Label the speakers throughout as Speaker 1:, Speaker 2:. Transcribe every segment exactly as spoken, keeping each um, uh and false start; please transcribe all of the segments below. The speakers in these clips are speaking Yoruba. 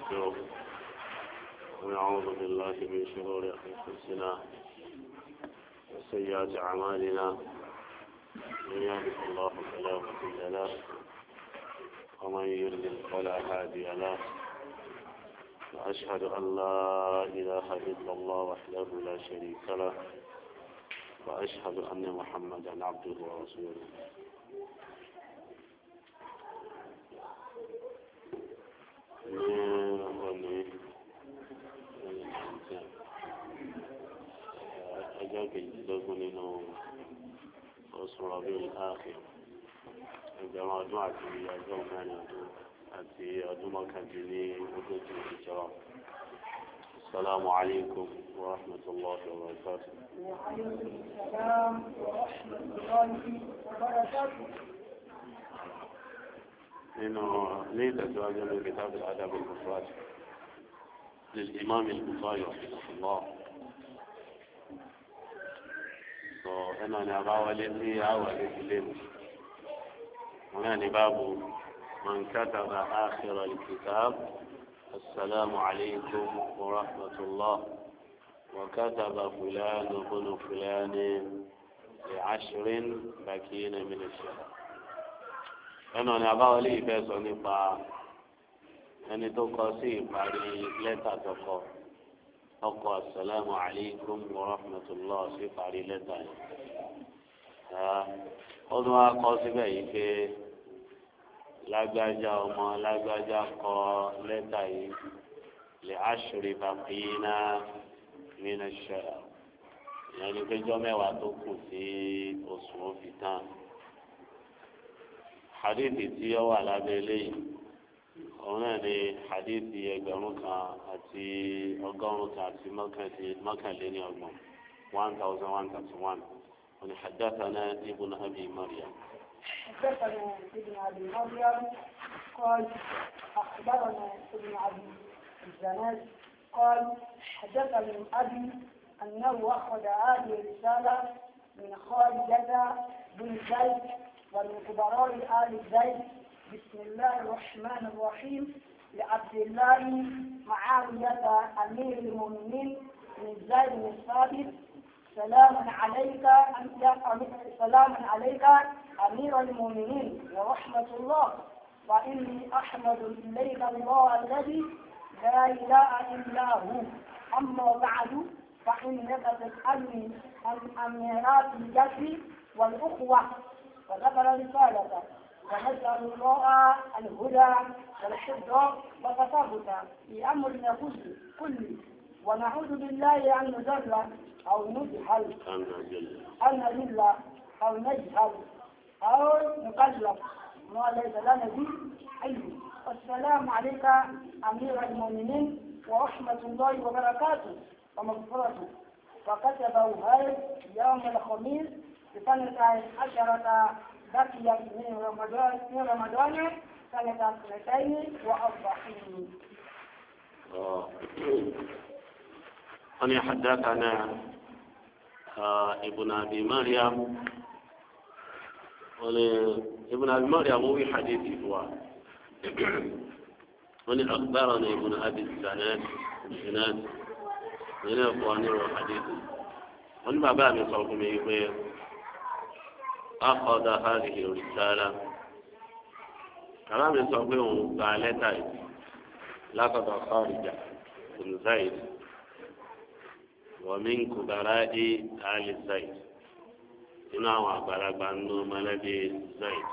Speaker 1: ونستغفره ونعوذ بالله من شرور أنفسنا وسيئات أعمالنا من يهده الله فلا مضل له ومن يضلل فلا هادي له وأشهد أن لا إله إلا الله وحده لا شريك له وأشهد أن محمدا عبده ورسوله ọjọ́ kejìlélógún nínú oṣù Rabiul Akhir ẹgbẹ̀rún ọdún àti ọjọ́ mẹ́rin ọdún àti ọdún mọ́kàndínní ogójì ìjọ. Assalamu alaikum wa rahmatullahi wa barakatuh.
Speaker 2: Wa alaikum assalam wa rahmatullahi wa barakatuh.
Speaker 1: nínú ní ìtẹ̀síwájú ní kitab al-adab al-mufrad للإمام البخاري رحمه الله. أنا نبغى ولدي أو ولدي هنا باب من كتب آخر الكتاب السلام عليكم ورحمة الله وكتب فلان بن فلان لعشر بكين من الشهر. أنا نبغى ولدي بس نبغى ẹni tó kọ sí ìparí lẹ́tà tó kọ ọkọ asalaamu alaykum wa rahmatulah sí ìparí lẹ́tà yìí. ó tún wá kọ síbẹ̀ yìí pé lágbájá ọmọ lágbájá kọ lẹ́tà yìí lè aṣèrè bàbíyínà nínú ṣẹlẹ̀. ìyẹn ni péjọ mẹ́wàá tó kù sí oṣù òfin tán. hadithi tí ó wà lábẹ́ eléyìí òun náà ni hadithi ẹgbẹ̀rún kan àti ọgọ́rùn kan àti mọ́kànléní ọgbọ̀n one thousand one thirty one wọn ni haddathana ibn abi maryam.
Speaker 2: حدثنا ابن ابي مريم قال اخبرنا ابن ابي الزناد قال حدثني ابي انه اخذ هذه الرساله من خالد بن زيد ومن كبراء ال زيد بسم الله الرحمن الرحيم لعبد الله معاوية أمير المؤمنين من زيد بن ثابت سلام عليك سلام عليك أمير المؤمنين ورحمة الله وإني أحمد إليك الله الذي لا إله إلا هو أما بعد فإنك تسألني عن أميرات الجد والأخوة وذكر رسالته ونسأل الله الهدى والحفظ والتثبت في أمرنا كله ونعوذ بالله أن نذل أو نجهل أن نذل أو نجهل أو نكذب ما ليس لنا به علم. والسلام عليك أمير المؤمنين ورحمة الله وبركاته ومغفرته. وكتبه هذا يوم الخميس بسنة عشرة بقي من رمضان من رمضان سنة سنتين وأربعين.
Speaker 1: أنا حدثنا ابن أبي مريم ابن أبي مريم هو حديثي هو من أخبرنا ابن أبي الزناد الزناد من أخواني وحديثي من ما بقى من صوتهم يقول أخذ هذه الرسالة كلام يسوقون قالتاي لقد خارج بن زيد ومن كبراء آل زيد إنه أخبر بأنه ملدي زيد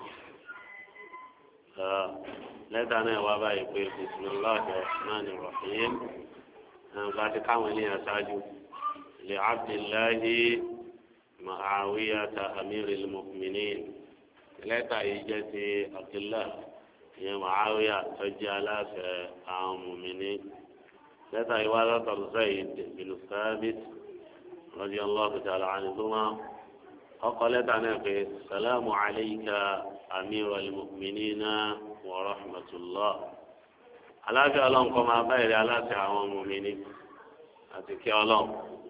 Speaker 1: لدينا وابا يقول بسم الله الرحمن الرحيم قد كان لي أساجو لعبد الله معاوية أمير المؤمنين لك إجتي عبد الله يا معاوية تجعلك المؤمنين لك إوالة زيد بن ثابت رضي الله تعالى عنهما فقالت عنك السلام عليك أمير المؤمنين ورحمة الله على الله كما بير على المؤمنين أتكي الله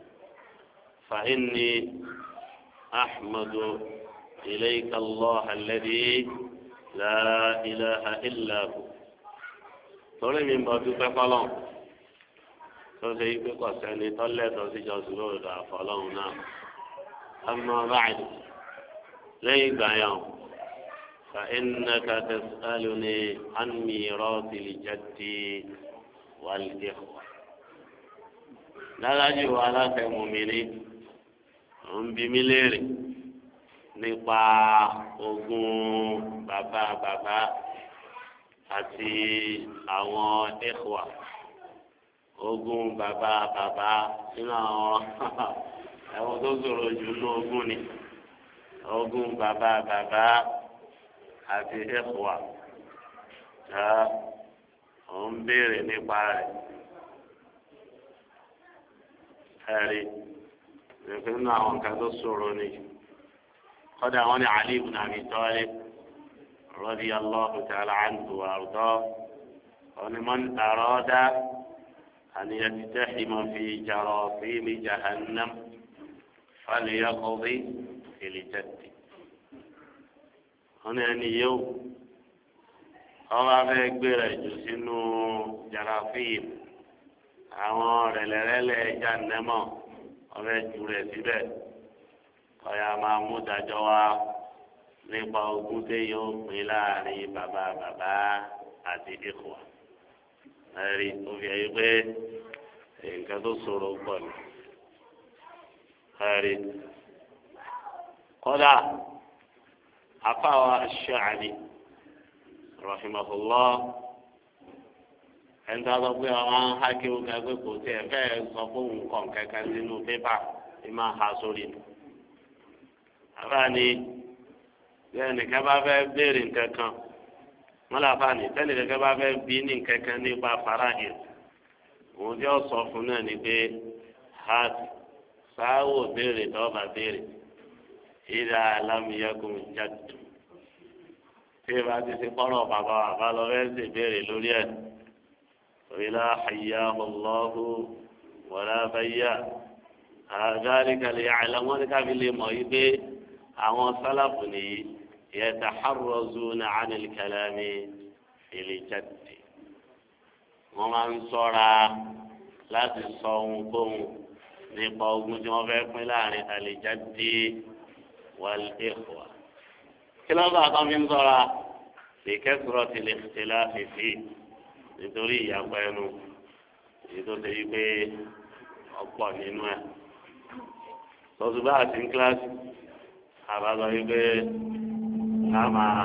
Speaker 1: فإني أحمد إليك الله الذي لا إله إلا هو torí mi ń bọ̀ dúpẹ́ fọlọ́n tó ṣe yí pé kò sẹ́ni tọ́lẹ́tọ̀ sí jọ́sìn lóòdù àfọlọ́hún náà. amma ba'du lẹ́yìn ìgbà yẹn fa innaka tas'aluni an mirathil jaddi wal ikhwa. dájú wa aláṣẹ mùmíní ń bi mí léèrè nípa ogún bàbá bàbá àti àwọn ikhwa. ogún bàbá bàbá nínú àwọn ẹ̀wọ̀n tó sọ̀rọ̀ jù ní ogún ni ogún bàbá bàbá àti ikhwa. ò ń béèrè nípa rẹ̀ ẹ̀rí ìrìnkè nínú àwọn nǹkan tó sọ̀rọ̀ ni kọ́dà àwọn ní Ali ibn Abi Talib radiyallahu ta'ala anhu wa ardahu ọ̀nì man arada an yattahima fi jarasim jahannam falyaqdi fil jaddi. wọ́n ní ẹni yóò ọba fẹ́ gbéra jù sínú jarasim àwọn rẹ̀lẹ̀rẹ̀lẹ̀ jahannama ọbẹ̀ jù rẹ̀ síbẹ̀ ọ̀yà máa mú dájọ́ wá nípa ogún téèyàn ó pín láàrin bàbá bàbá àti ikhwa. ẹ̀rí tó fi ẹ̀yí pé nǹkan tó sọ̀rọ̀ pọ̀ ni. ẹ̀rí kọ́dà afáwa Ash-Sha'bi rahimahullah ẹni tó sọ pé àwọn hákìwò kẹgbẹ́ kò tí ẹ fẹ́ sọ fún nǹkan kankan sínú pépà tí máa ha sórí ni. àbáni bẹ́ẹ̀ nìkan bá fẹ́ béèrè nǹkan kan wọ́n lè fa ní tẹ́lẹ̀ nìkan bá fẹ́ bí ní nǹkan kan nípa farahàn òun tí ó sọ fún náà ni pé ha sáwò béèrè tó bá béèrè ìdá alámìyẹ́kùn jáde tí ìbá ti ṣe kọ́rọ̀ bàbá bàbá lọ fẹ́ ṣe béèrè lórí ẹ̀. وإلى حياه الله ولا بيا ذلك ليعلمون كافي المغيب àwọn sálàfù nìyí yataharrazuna 'ani al-kalami fil jaddi wọ́n máa ń ṣọ́ra láti sọ ohunkóhun nípa ogún tí wọ́n fẹ́ pín láàrin al-jaddi wal-ikhwa. kí ló bá tán fi ń ṣọ́ra li kathrati al-ikhtilafi fihi nítorí ìyàpọ̀ ẹnu èyí tó ṣe yí pé ọ̀pọ̀ nínú ẹ̀. tọ́sùbá àti kíláàsì àbájọ yí pé a máa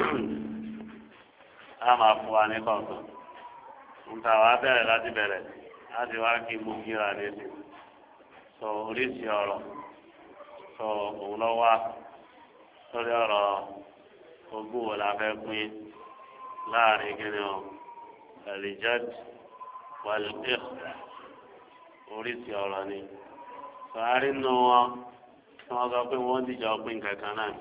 Speaker 1: a máa fún wa ní kọ̀ọ̀kan. nǹkan àwa bẹ̀rẹ̀ láti bẹ̀rẹ̀ láti wá kí mú kíra létí. sọ oríṣi ọ̀rọ̀ sọ òun lọ wá lórí ọ̀rọ̀ ogún wo la fẹ́ pín láàrin kí ni o. الجد والإخوة oríṣi ọ̀rọ̀ ni sàárì nù wọn tí wọ́n sọ pé wọ́n ti jọ pín kankan náà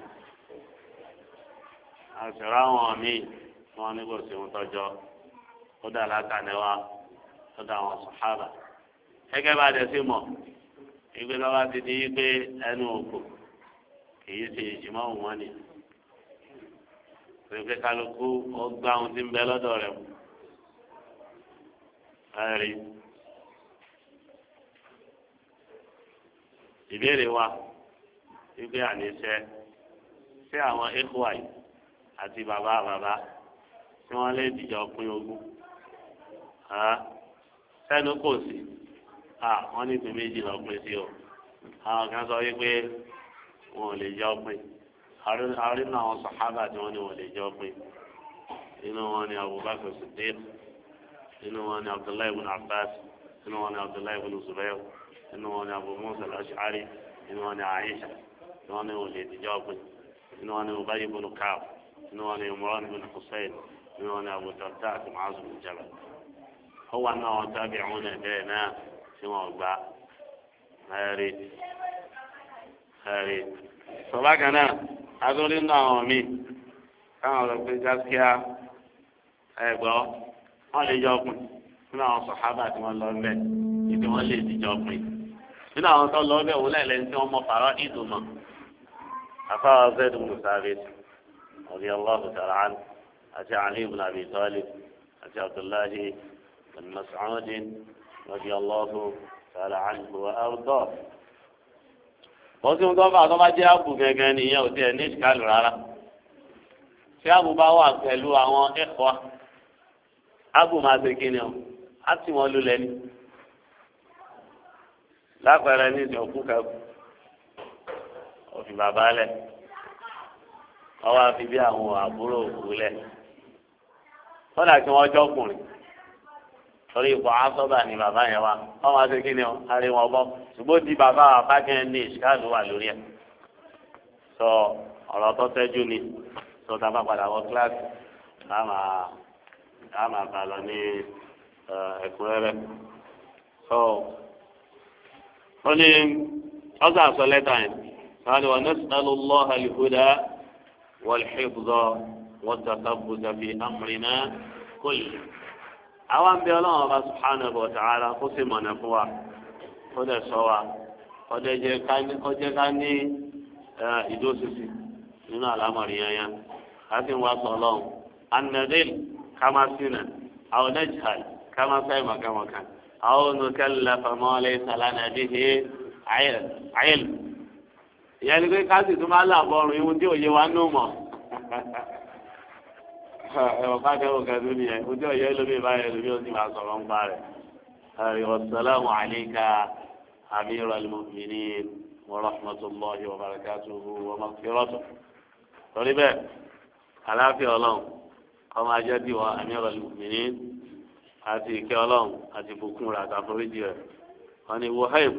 Speaker 1: àṣìrá wọn míì tí wọ́n ní kò sí ohun tọ́jọ́ ó dà látàníwá ó dà wọn sàhábà gẹ́gẹ́ bá dẹ̀ sí mọ̀ ìgbé lọ́wọ́ ti di pé ẹnu òkú kìí ṣe ìjìmọ̀ wọn ni pé kálukú ó gbá ohun tí ń bẹ lọ́dọ̀ rẹ̀ mu. ẹ̀rí ìbéèrè wa wípé àníṣe ṣé àwọn ikhwa yìí àti bàbá bàbá tí wọ́n lè dìjọ pín ogún sẹ́nu kò sí wọ́n ní ìpín méjì lọ pín sí o àwọn kan sọ wípé wọn ò lè jọ pín àrínú àwọn sàhábà tí wọ́n ní wọn ò lè jọ pín inú wọn ni Abubakar Siddiq inú wọn ni Abdullahi ibn Abbas inú wọn ni Abdullahi ibn Zubair inú wọn ni Abu Musa al-Ash'ari inú wọn ni Aisha inú wọn ni olè ìdíjọ́ pé inú wọn ni Ubay ibn Ka'b inú wọn ni Imran ibn Husayn inú wọn ni Abu Darda àti Mu'adh ibn Jabal. ó wà náà wọn tabi'un bẹ́ẹ̀ náà tí wọ́n gbà ẹ̀rí ẹ̀rí. sọlá kan náà adúlé náà wọn mí káwọn lọ pé gáskíá ẹ̀gbọ́ wọ́n lè jọ pin nínú àwọn sọ̀hábà tí wọ́n lọ bẹ́ẹ̀ ibi wọ́n lè ti jọ pin nínú àwọn tó lọ bẹ́ẹ̀ wọ́n lẹ́lẹ́ tí wọ́n mọ fàárọ̀ ìdùnnà afáwọn Zayd ibn Thabit radiyallahu ta'ala anhu àti Ali ibn Abi Talib àti abdullahi bin mas'ud radiyallahu ta'ala anhu wa arda. wọ́n ti ń tọ́ bá àtọ́bá jẹ́ àbù gẹ́gẹ́ nìyẹn ò tiẹ̀ ní ìṣìkàlù rárá. tí àbù bá wà pẹ̀lú àwọn ẹ̀kọ́ àbù máa ṣe kí ni ọ á tì wọ́n lulẹ̀ ni. lápẹẹrẹ ní ìsìn òkú kẹkù òfin bàbá lẹ̀ ọwọ́ àfi bí àwọn àbúrò òkú lẹ̀ kọ́dà kí wọ́n jọ́kùnrin torí ipò asọ́bà ni bàbá yẹn wá wọ́n máa ṣe kí ni ọ kárí wọn bọ́ ṣùgbọ́n di bàbá abákẹ́ ní ìṣkáàlù wà lórí ẹ̀ sọ ọ̀rọ̀ tó tẹ́jú ni tó ta bá padà wọ kíláàsì ká máa bá lọ ní ẹ̀kúnrẹ́rẹ́ sọ ó ní ọ̀sán àṣọ lẹ́tà yẹn wọn ni wọn nas'alu Allaha al-huda wal-hifza wat-tathabbuta fi amrina kulli. àwọn bí ọlọ́run ọba subhanahu wa ta'ala kó sì mọ̀nà fún wa kó dẹ̀ sọ wa kó dẹ̀ jẹ́ ká ní ìdóṣìṣì nínú àlámọ̀rí yẹn láti wá sọ ọlọ́run anadil kama sinna àwọn najhal kama sáyé màkàmàkà àwọn nukallafa ma laysa lana bihi ilm. ìyẹn ni pé ká sì tún máa láàbọ̀ ọ̀rùn ihun tí òye wa nù mọ̀. ẹ̀wọ̀n ká kẹ́wọ̀n kẹ́dùn nìyẹn ojú ọ̀yẹ́ lómi báyẹn lómi ó sì máa sọ̀rọ̀ ń pa rẹ̀. wassalamu alayka amiral mu'minin wa rahmatullahi wa barakatuhu wa maghfiratuh. torí bẹ́ẹ̀ àlàáfíà ọlọ́run ọmọ ajẹ́ bí wa amiral mu'minin àti ìkẹ́ ọlọ́run àti ìbùkún rẹ̀ àtàforíjì rẹ̀. wọ́n ní Wahib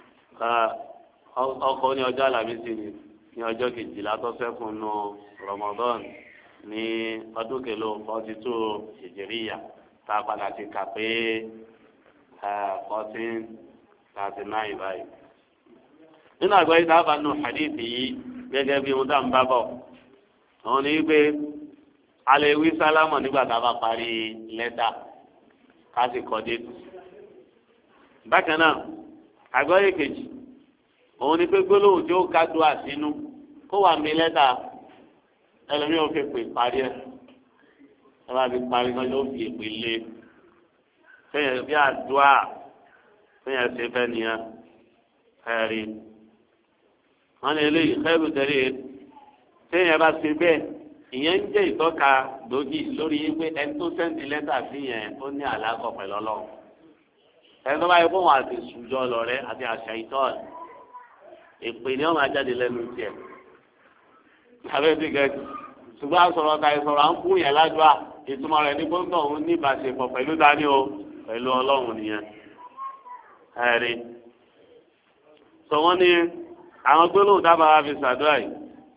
Speaker 1: ọkọ̀ ní ọjọ́ àlàmísì ni ní ọjọ́ kejìlá tó ṣẹ́kùn nù Ramadan ní ọdún kẹlò forty two ìjìríyà tá a padà ti kà pé fourteen thirty nine báyìí. nínú àgbáyé tá a bá nù hadith yìí gẹ́gẹ́ bí wọ́n dá ń bá bọ̀ àwọn ní pé a lè wí sálámọ̀ nígbà tá a bá parí lẹ́tà ká sì kọ́ dé. bákan náà àgbáyé kejì òun ni pé gbólóhùn tí ó ká do àsínú kó wà mí lẹ́tà ẹlòmíì ò fi pè parí ẹ ẹ bá fi parí kan yóò fi èpè lé fẹyẹ bí àdúrà fẹyẹ ṣe fẹ nìyẹn ẹrí wọn ní eléyìí xẹrù tẹlẹ fẹyẹ bá ṣe bẹ́ẹ̀ ìyẹn ń jẹ ìtọ́ka gbòógì lórí yín pé ẹni tó sẹ́ǹtì lẹ́tà sí yẹn ó ní àlákọ̀ pẹ̀lú ọlọ́run ẹni tó bá yẹ fún wọn àti sùjọ lọrẹ àti àṣà ìtọ́ọ̀lù èpè ni wọn máa jáde lẹ́nu tiẹ̀ abẹ́bí gẹ̀ẹ́sì ṣùgbọ́n àsọ̀rọ̀ ká ìsọ̀rọ̀ à ń kú yẹn ládùúgbà ìtumọ̀ rẹ̀ ní gbọ́ngàn òun ní ìbáṣepọ̀ pẹ̀lú dání o pẹ̀lú ọlọ́run nìyẹn ẹ̀rí. sọ wọ́n ní àwọn gbólóhùn dábàá fi ṣàdúrà yìí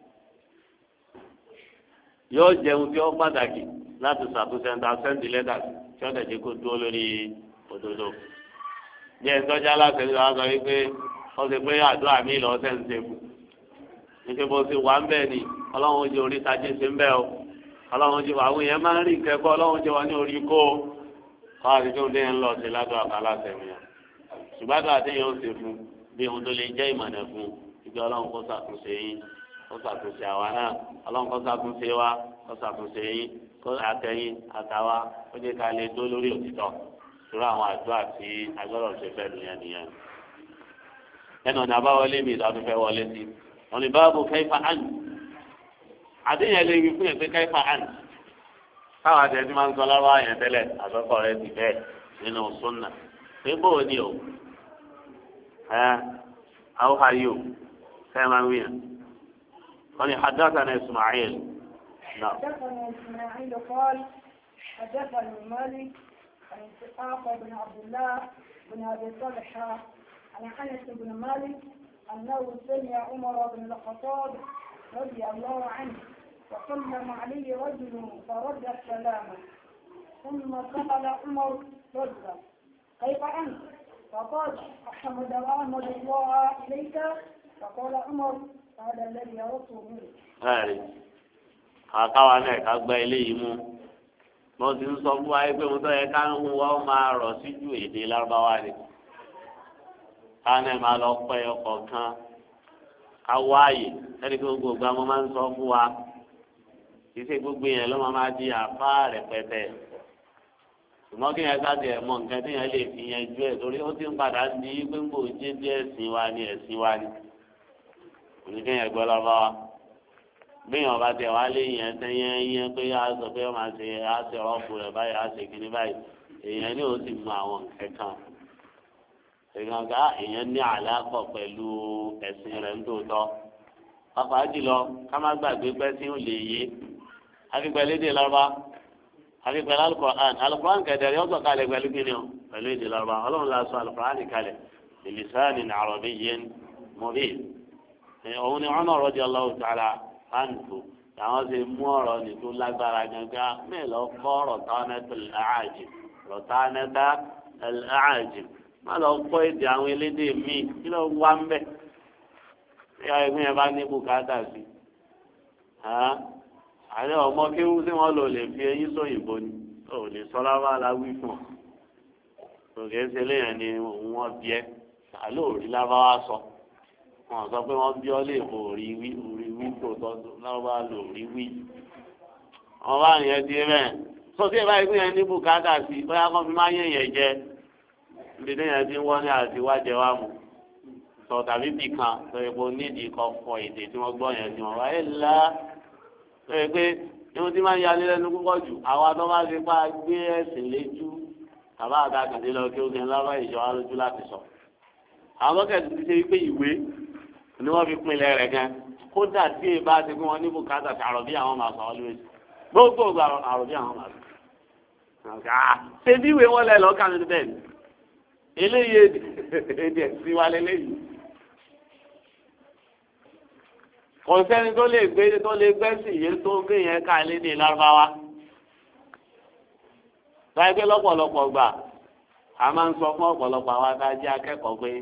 Speaker 1: yóò jẹun tí ó pàtàkì láti ṣàtúnṣe ẹ̀ńtà sẹ́ńtì lẹ́tà tí ó tẹ̀sí kó dúró lórí òdodo. bí ẹ̀ tọ́jà láti ẹ̀rí wọn sọ wípé ó ti pé àdúrà mi lọ sẹ́ńtì fún níṣẹ́ bó ti wà ń bẹ́ẹ̀ ni ọlọ́run ojú orí tajé ṣe ń bẹ́ẹ̀ o ọlọ́run ojú àwọn èèyàn máa ń rí ìkẹ́kọ̀ọ́ ọlọ́run ojú wa ní orí kó o kọ́ àti tó ń dé ń lọ sí ládùúgbò àkàlà sẹ̀mìyàn ṣùgbọ́n àti àtẹ̀yìn ó ṣe fún bí ohun tó lè jẹ́ ìmọ̀nà fún ibi ọlọ́run kó ṣàtúnṣe yín kó ṣàtúnṣe àwa náà ọlọ́run kó ṣàtúnṣe wa kó ṣàtúnṣe yín kó àtẹ̀yìn àtàwa ó jẹ́ ká lè dó lórí òtítọ́ ṣùgbọ́n àwọn àdúrà tí agbọ́dọ̀ ṣe fẹ́ nìyẹn nìyẹn ẹnu ọ̀nà àbáwọlé mi ìdádúfẹ́ wọlé sí wọn ni báàbò kẹfà àn àdéhùn lè wí fún yẹn pé kẹfà àn káwọn àti ẹni máa ń sọ lọ́wọ́ àyàn tẹ́lẹ̀ àtọ́kọ̀ rẹ ti bẹ́ẹ̀ nínú súnà pé bóò ni o ẹ how are you kẹ́ ẹ máa wí yẹn wọn ni حدثنا إسماعيل نعم.
Speaker 2: حدثنا إسماعيل قال حدثني مالك عن إسحاق بن عبد الله بن أبي طلحة عن أنس بن مالك أنه سمع عمر بن الخطاب رضي الله عنه وسلم عليه رجل فرد السلام ثم سأل عمر رجلا كيف أنت؟ فقال أحمد أحمد الله إليك فقال عمر هذا الذي أردت منك.
Speaker 1: هاي àkàwà náà ká gbá eléyìí mú mo ti ń sọ fún wa pé mo tọ́ yẹ ká ń hu wa ó máa rọ̀ sí ju èdè lárúbáwá ni ká náà máa lọ pẹ́ ọkọ̀ kan ká wáyé ẹni pé gbogbo ìgbà mo máa ń sọ fún wa kì í ṣe gbogbo yẹn ló máa máa di àpá rẹpẹtẹ ṣùgbọ́n kí yẹn sáà tiẹ̀ mọ nǹkan tí yẹn lè fi yanjú ẹ̀ torí ó ti ń padà di pé ń bò jẹ́ bí ẹ̀sìn wa ni ẹ̀sìn wa ni òní kí yẹn gbọ́ lọ́wọ́ wa gbìyànjú bá tẹ̀ wá lé yẹn tẹ́yẹ́ yẹn pé a sọ pé ó máa ṣe á ṣe ọ̀pọ̀ rẹ̀ báyìí á ṣe kíní báyìí èèyàn ní ó sì mọ àwọn kẹ̀kan èèyàn ká èèyàn ní àlákọ̀ pẹ̀lú ẹ̀sìn rẹ̀ ń tòótọ́ pàápàá jùlọ ká má gbàgbé pẹ́ tí ó lè yé akíkpẹ́ lédè lọ́ba akíkpẹ́ alukọ̀án alukọ̀án kẹ̀dẹ̀rẹ́ ọ̀sọ̀ kalẹ̀ pẹ̀lú kíni o pẹ̀lú èdè lọ́ba ọlọ́run la sọ alukọ̀án kalẹ̀ bilisani arabiyyin mubin òun ni Umar radiyallahu ta'ala anhu làwọn ti mú ọ̀rọ̀ ní tó lágbára gangan mélòó kọ́ rọ̀tánẹ́tà al-a'ajim rọ̀tánẹ́tà al-a'ajim má lọ kọ́ èdè àwọn elédè míì kí ló wá ń bẹ̀ ìyá ẹgbẹ́ yẹn bá ní bùkátà sí àlẹ́ ọmọ kéwú tí wọ́n lò lè fi eyín sóyìnbó ni ò lè sọ lábá la wí fún ọ òkè ṣe léyìn ni wọ́n bí ẹ àlọ́ òrí lábá wá sọ wọn sọ pé wọ́n bí ọ lè kó òrí wí òrí wí tó tọ́ lábá lò òrí wí wọn bá yẹn di bẹ́ẹ̀ sọ sí ìbá ẹgbẹ́ yẹn ní bùkátà sí bóyá kan fi máa yẹn yẹn jẹ ibi tí yẹn ti ń wọ́n ní àti wájẹ wá mu sọ tàbí bì kan lórí pé onídìí kan fọ èdè tí wọ́n gbọ́ yẹn sí wọn wáyé ńlá lórí pé ihun tí máa ń yalé lẹ́nu púpọ̀ jù àwa tó bá ti pa gbé ẹ̀sìn léjú bàbá àgbà kàdé lọ kí ó kí n lọ́wọ́ ìjọ wa lójú láti sọ. àwọn bọ́kẹ́tì ti ṣe wípé ìwé ni wọ́n fi pinlẹ̀ rẹ̀ gan kódà tí èyí bá ti fún wọn ní bùkátà tí àròbí àwọn máa sọ ọ́ lórí gbogbo ògbà àròbí àwọn máa sọ. ṣé bí ìwé wọn lẹ lọ kánú bẹ́ẹ̀ ni eléyìí èdè sí wa lélẹ́yìí. kò sẹ́ni tó lè gbé tó lè gbẹ́sì yé tó gbé yẹn ká lédè lárúbáwá. báyìí pé lọ́pọ̀lọpọ̀ gbà a máa ń sọ fún ọ̀pọ̀lọpọ̀ àwa tá a jẹ́ akẹ́kọ̀ọ́ pé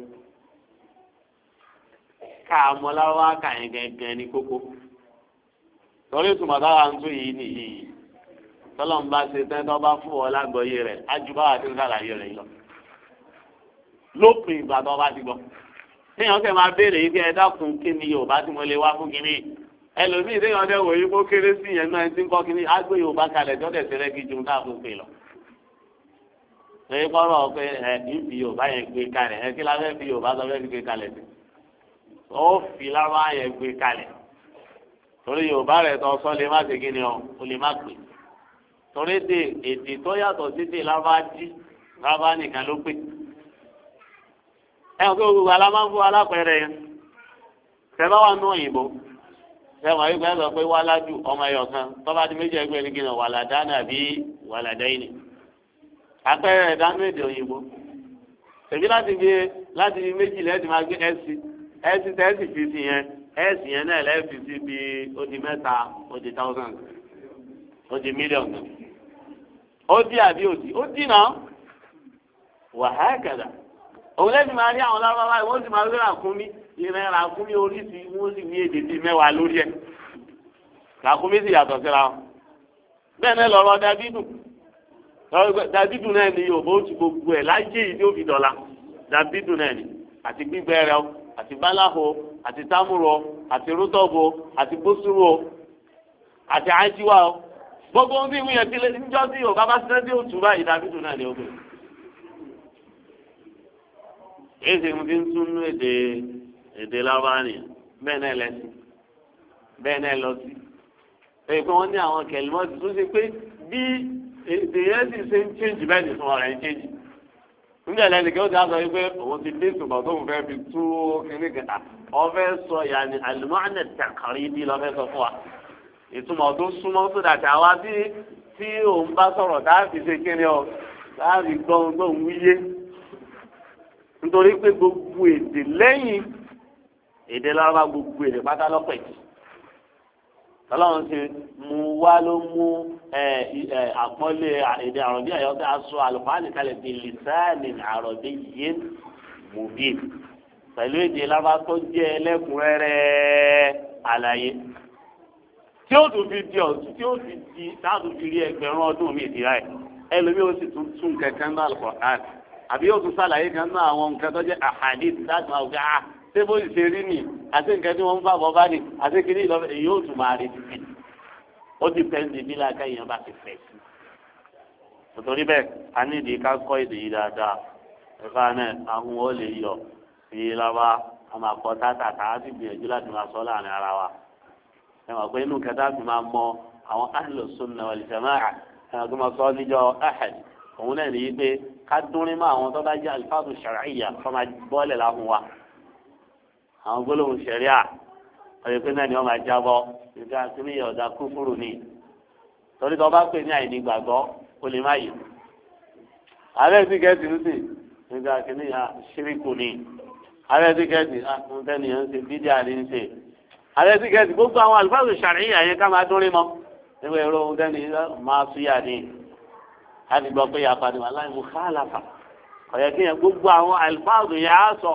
Speaker 1: ká mọ lárúbáwá kà yẹn gẹ́gẹ́ ní kókó. torí ìtumọ̀ táwa ń tún yìí nìyí tọ́lọ̀ ń bá ṣe tẹ́tọ́ bá fún ọ lágbọ́yé rẹ̀ ájúbáwá tí ń sàlàyé rẹ̀ yọ. lópin ìgbà tó bá ti gbọ́ téèyàn kẹ́ máa béèrè yìí kí ẹ dákun kí ni Yorùbá tí mo lè wá fún kínní ẹlòmíì téèyàn dẹ́ wòye kó kéré sí yẹn náà ti ń kọ́ kínní á gbé Yorùbá kalẹ̀ tó dẹ̀ sẹ́rẹ́ kí ju náà fún pè lọ. lórí kọ́rọ̀ pé ẹ ìfi Yorùbá yẹn gbé kalẹ̀ ẹ kí la fẹ́ fi Yorùbá sọ fẹ́ fi gbé kalẹ̀ sí. ó fi lábá yẹn gbé kalẹ̀ torí Yorùbá rẹ̀ tó sọ lè má ṣe kí ni ọ o lè má pè torí èdè èdè tó yàtọ̀ sí èdè lábá jí lábá nìkan ló pè ẹ̀wọ̀n tó gbogbo alámáfó alápẹ̀rẹ̀ yẹn tẹ́lá wà nù òyìnbó tẹ́wọ̀n ayé gbẹ́sọ̀ pé wà lájú ọmọ ẹ̀yọ̀ kan tọ́ba ti méjì ẹgbẹ́ ní kíni wàlàdá nàbí wàlàdá yìí ni apẹ̀rẹ̀ ìdánù èdè òyìnbó tẹ̀bí láti fi láti fi méjì lẹ́ẹ̀dì máa gbé ẹ̀sì ẹ̀sì tẹ́sì fi sí yẹn ẹ̀sì yẹn náà lẹ́ẹ̀fì sí bí ó di mẹ́ta ó di thousand ó di mílíọ̀nù ó di àbí òdì ó dì náà wàhálà kẹ̀dà òun lẹ́sìn máa rí àwọn lárúbáwá yìí wọ́n sì máa rí ràkúnmí ìrìn ràkúnmí oríṣi wọ́n sì ní èdè bíi mẹ́wàá lórí ẹ̀ ràkúnmí sì yàtọ̀ síra wọn. bẹ́ẹ̀ náà lọ́rọ̀ dàbídù dàbídù náà ni Yorùbá ó ti gbogbo ẹ̀ láyé yìí tí ó fi dọ̀la dàbídù náà ni àti gbígbẹ́ rẹ àti báláho àti támúrò àti rútọ́bù àti gbósúrò àti àjíwá gbogbo ohun tí ìwé yẹn ti lé níjọ́ tí Yorùbá bá ṣiṣẹ́ tí ó tù báyìí dàbídù náà ni ó bẹ̀rẹ̀. èsì ń fi ń tún èdè èdè lábáàní bẹ́ẹ̀ náà lẹ́sìn bẹ́ẹ̀ náà lọ sí. èyí pé wọ́n ní àwọn kẹ̀lẹ́mọ́tì tó ṣe pé bí èdè yẹn sì ṣe ń change bẹ́ẹ̀ ní fún ọ̀rẹ́ ń change. nígbà lẹ́nu kí ó ti sọ wípé òun ti dé ìtumọ̀ tó ń fẹ́ fi tú kíní kẹta ọ̀fẹ́ sọ yàní àlùmọ́ọ́nì tàkàrí bí lọ́fẹ́ sọ fún wa. ìtumọ̀ tó súnmọ́ tó dàtí àwa tí tí òun bá sọ̀rọ̀ táàbì ṣe kíni ọ táàbì gbọ́n gbọ́n wíyé nítorí pé gbogbo èdè lẹ́yìn èdè lọ́wọ́ gbogbo èdè pátá lọ́pẹ̀ jù tọ́lọ́run ti mú wá ló mú àpọ́nlé èdè àròbí àyọ̀kẹ́ aṣọ àlùfáàní kalẹ̀ di lìsáàní àròbí yìí mùbí pẹ̀lú èdè lọ́wọ́ tó jẹ́ ẹlẹ́kùnrẹ́rẹ́ àlàyé tí ó tún fi di ọ̀tún tí ó fi di táàtún fi rí ẹgbẹ̀rún ọdún mi ìdíra ẹ̀ ẹlòmíì ó sì tún tún kẹ̀kẹ́ náà Al-Qur'an àbí yóò tún sàlàyé kan náà àwọn nǹkan tó jẹ́ àhàdìsì láti máa gbé ah ṣé bó ṣe rí nì àti nǹkan tí wọ́n ń fàbọ̀ bá nì àti kiri ìlọ́fẹ̀ èyí yóò tún máa rí títì ó ti pẹ́ ní bílá káyọ̀ bá ti fẹ̀ sí. nítorí bẹ́ẹ̀ a ní ìdí ká kọ́ èdè yìí dáadáa ẹ̀ka náà àwọn ò lè yọ sí lọ́wọ́ àmọ́ àkọ́ tátà tá a sì gbìyànjú láti máa sọ láàrin ara wa ẹ mọ̀ pé inú kẹta fi máa mọ àwọn ahlu sunna wal jamaa ẹ̀ tó máa sọ níjọ́ ahad òun náà ní pé ká dúnrín mọ́ àwọn tó bá jẹ́ alifáàdù shar'iyya kọ́ máa bọ́ọ̀lẹ̀ láhùn wa àwọn gbólóhùn ṣẹ̀ríà ọ̀yẹ́ pé náà ni wọ́n máa jábọ́ nígbà tí ní ọ̀dà kúfúrú ni torí tó bá pè ní àìní gbàgbọ́ ó lè má yìí ààrẹ tí kẹ́ẹ̀tì ń sìn nígbà tí ní ṣíríkù ni ààrẹ tí kẹ́ẹ̀tì ń tẹ́ni ń ṣe bídíà ní ń ṣe ààrẹ tí kẹ́ẹ̀tì gbogbo àwọn alifáàdù shar'iyya yẹn ká máa dúnrín mọ́ nígbà èrò ohun tẹ́ni máa súyà ní láti gbọ́ pé àpàdé wà láì mukhalafa ọ̀yẹ́ kí yẹn gbogbo àwọn alifáàdù yẹn á sọ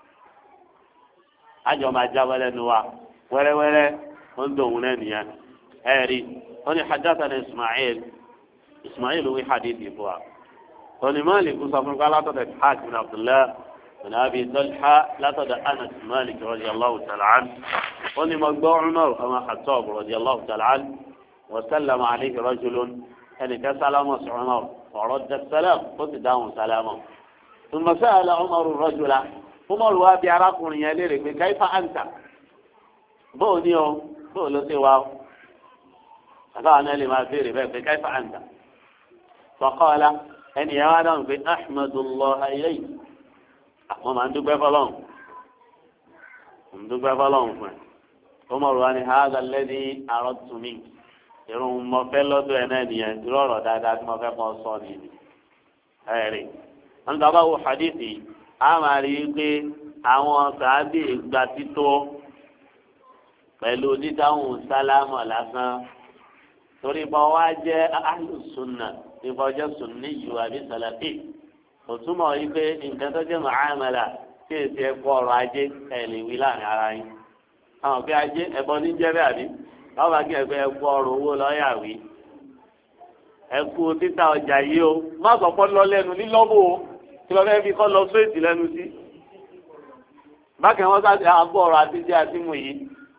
Speaker 1: àjọ máa jábọ́ lẹ́nu wa wẹ́rẹ́wẹ́rẹ́ ó ń dòun náà nìyẹn ẹ̀rí wọ́n ní hadathana ismail ismail wí hadithi fún wa wọ́n ní malik sọ fún ká látọ̀dọ̀ ishaq bin abdullah bin abi talha látọ̀dọ̀ anas malik radiyallahu ta'ala anhu wọ́n ní mo gbọ́ umar ọmọ khattab radiyallahu ta'ala anhu wa sallama alayhi rajulun ẹnì kan sálámù sí umar faradda salam ó ti dáhùn sálámù thumma sa'ala umar rajula umar wa bi arákùnrin yẹn léèrè pé kaifa anta bóò ní o bóò ló ṣe wá o àtàwọn náà lè máa béèrè bẹ́ẹ̀ pé kaifa anta faqala ẹnì yẹn wá dáhùn pé ahmadullah ilayhi àwọn máa ń dúpẹ́ fọlọ́n ń dúpẹ́ fọlọ́n fún ẹ umar wa ni hadha alladhi aradtu min irun mọ fẹ́ lọ́dọ̀ ẹ̀ náà nìyẹn irú ọ̀rọ̀ dáadáa tí mo fẹ́ kọ́ sọ nìyí ẹ̀rí wọn dábàá wo hadithi a máa rí i pé àwọn sàábì ìgbà títọ́ pẹ̀lú dídáhùn sálámù lásán torí bọ́ wá jẹ́ ahlùsùnà ìbọn jẹ́ sùnní yìí àbí sàlàfì kò túmọ̀ yìí pé nǹkan tó jẹ́ màámàlà tí èsì ẹ̀kọ́ ọ̀rọ̀ ajé ẹ̀ lè wí láàrin ara yín àwọn òfin ajé ẹ̀bọ ní jẹ́ bẹ́ẹ̀ àbí báwo bá kí ẹ̀kọ́ ẹ̀kọ́ ọ̀rọ̀ owó lọ́ọ̀yà wí ẹ̀kú títà ọjà yìí o má sọ pọ́ lọ lẹ́nu lílọ́bù o tí wọ́n fẹ́ fi kọ́ lọ sóètì lẹ́nu sí bákan wọn sáà ti àgọ́ ọ̀rọ̀ àtijọ́ àti mú yìí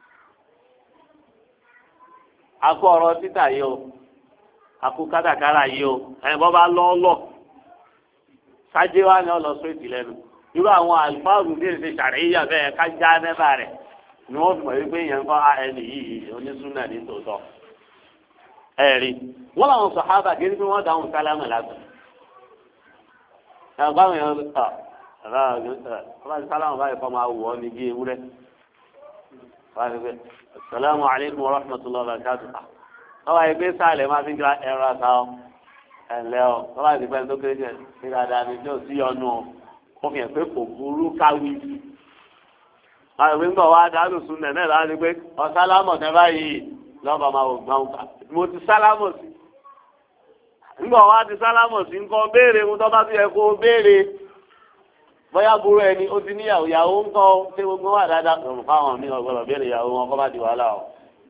Speaker 1: àgọ́ ọ̀rọ̀ títà yìí o àkó kátàkárà yìí o ẹ̀ bọ́ bá lọ́ lọ sájé wa ni ọ lọ sóètì lẹ́nu irú àwọn àlùfáàrù bí èsì ṣàríyà bẹ́ẹ̀ ká já nẹ́bà rẹ̀ ni wọ́n fi mọ̀ wípé yẹn ń kọ́ ẹni yìí onísúnà ní tòótọ́ ẹ̀rí wọ́n làwọn sàhábà kí ni wọ́n dáhùn sálámù lásán ẹ̀ báwọn yẹn ń tà ọba ti sálámù báyìí kọ́ máa wọ̀ ọ́ ní bí ewúrẹ́ asalaamu aleykum wa rahmatulah wa barakatu ọba yìí pé sáàlẹ̀ máa fi gba ẹ̀rọ àtà ọ ẹ̀lẹ́ ọ ọba yìí pẹ́ tó kéde ní dáadáa ní tí ó sí ọ̀nù ọ ó fi hàn pé kò burú káwí àwọn ìwé ń bọ̀ wá dáàlù sùn nẹ̀ náà láti pé ọ̀sálámọ̀ tẹ́ báyìí lọ́ba máa wò gbọ́n ká mo ti sálámọ̀ sí ńgbọ̀ wá ti sálámọ̀ sí ńkọ́ béèrè ń tọ́ bá ti yẹ kó béèrè bóyá burú ẹni ó ti níyàwó ìyàwó ńkọ́ ṣé gbogbo wà dáadáa kò fáwọn mí ọgbọ́dọ̀ béèrè ìyàwó wọn kọ́ bá di wàhálà o.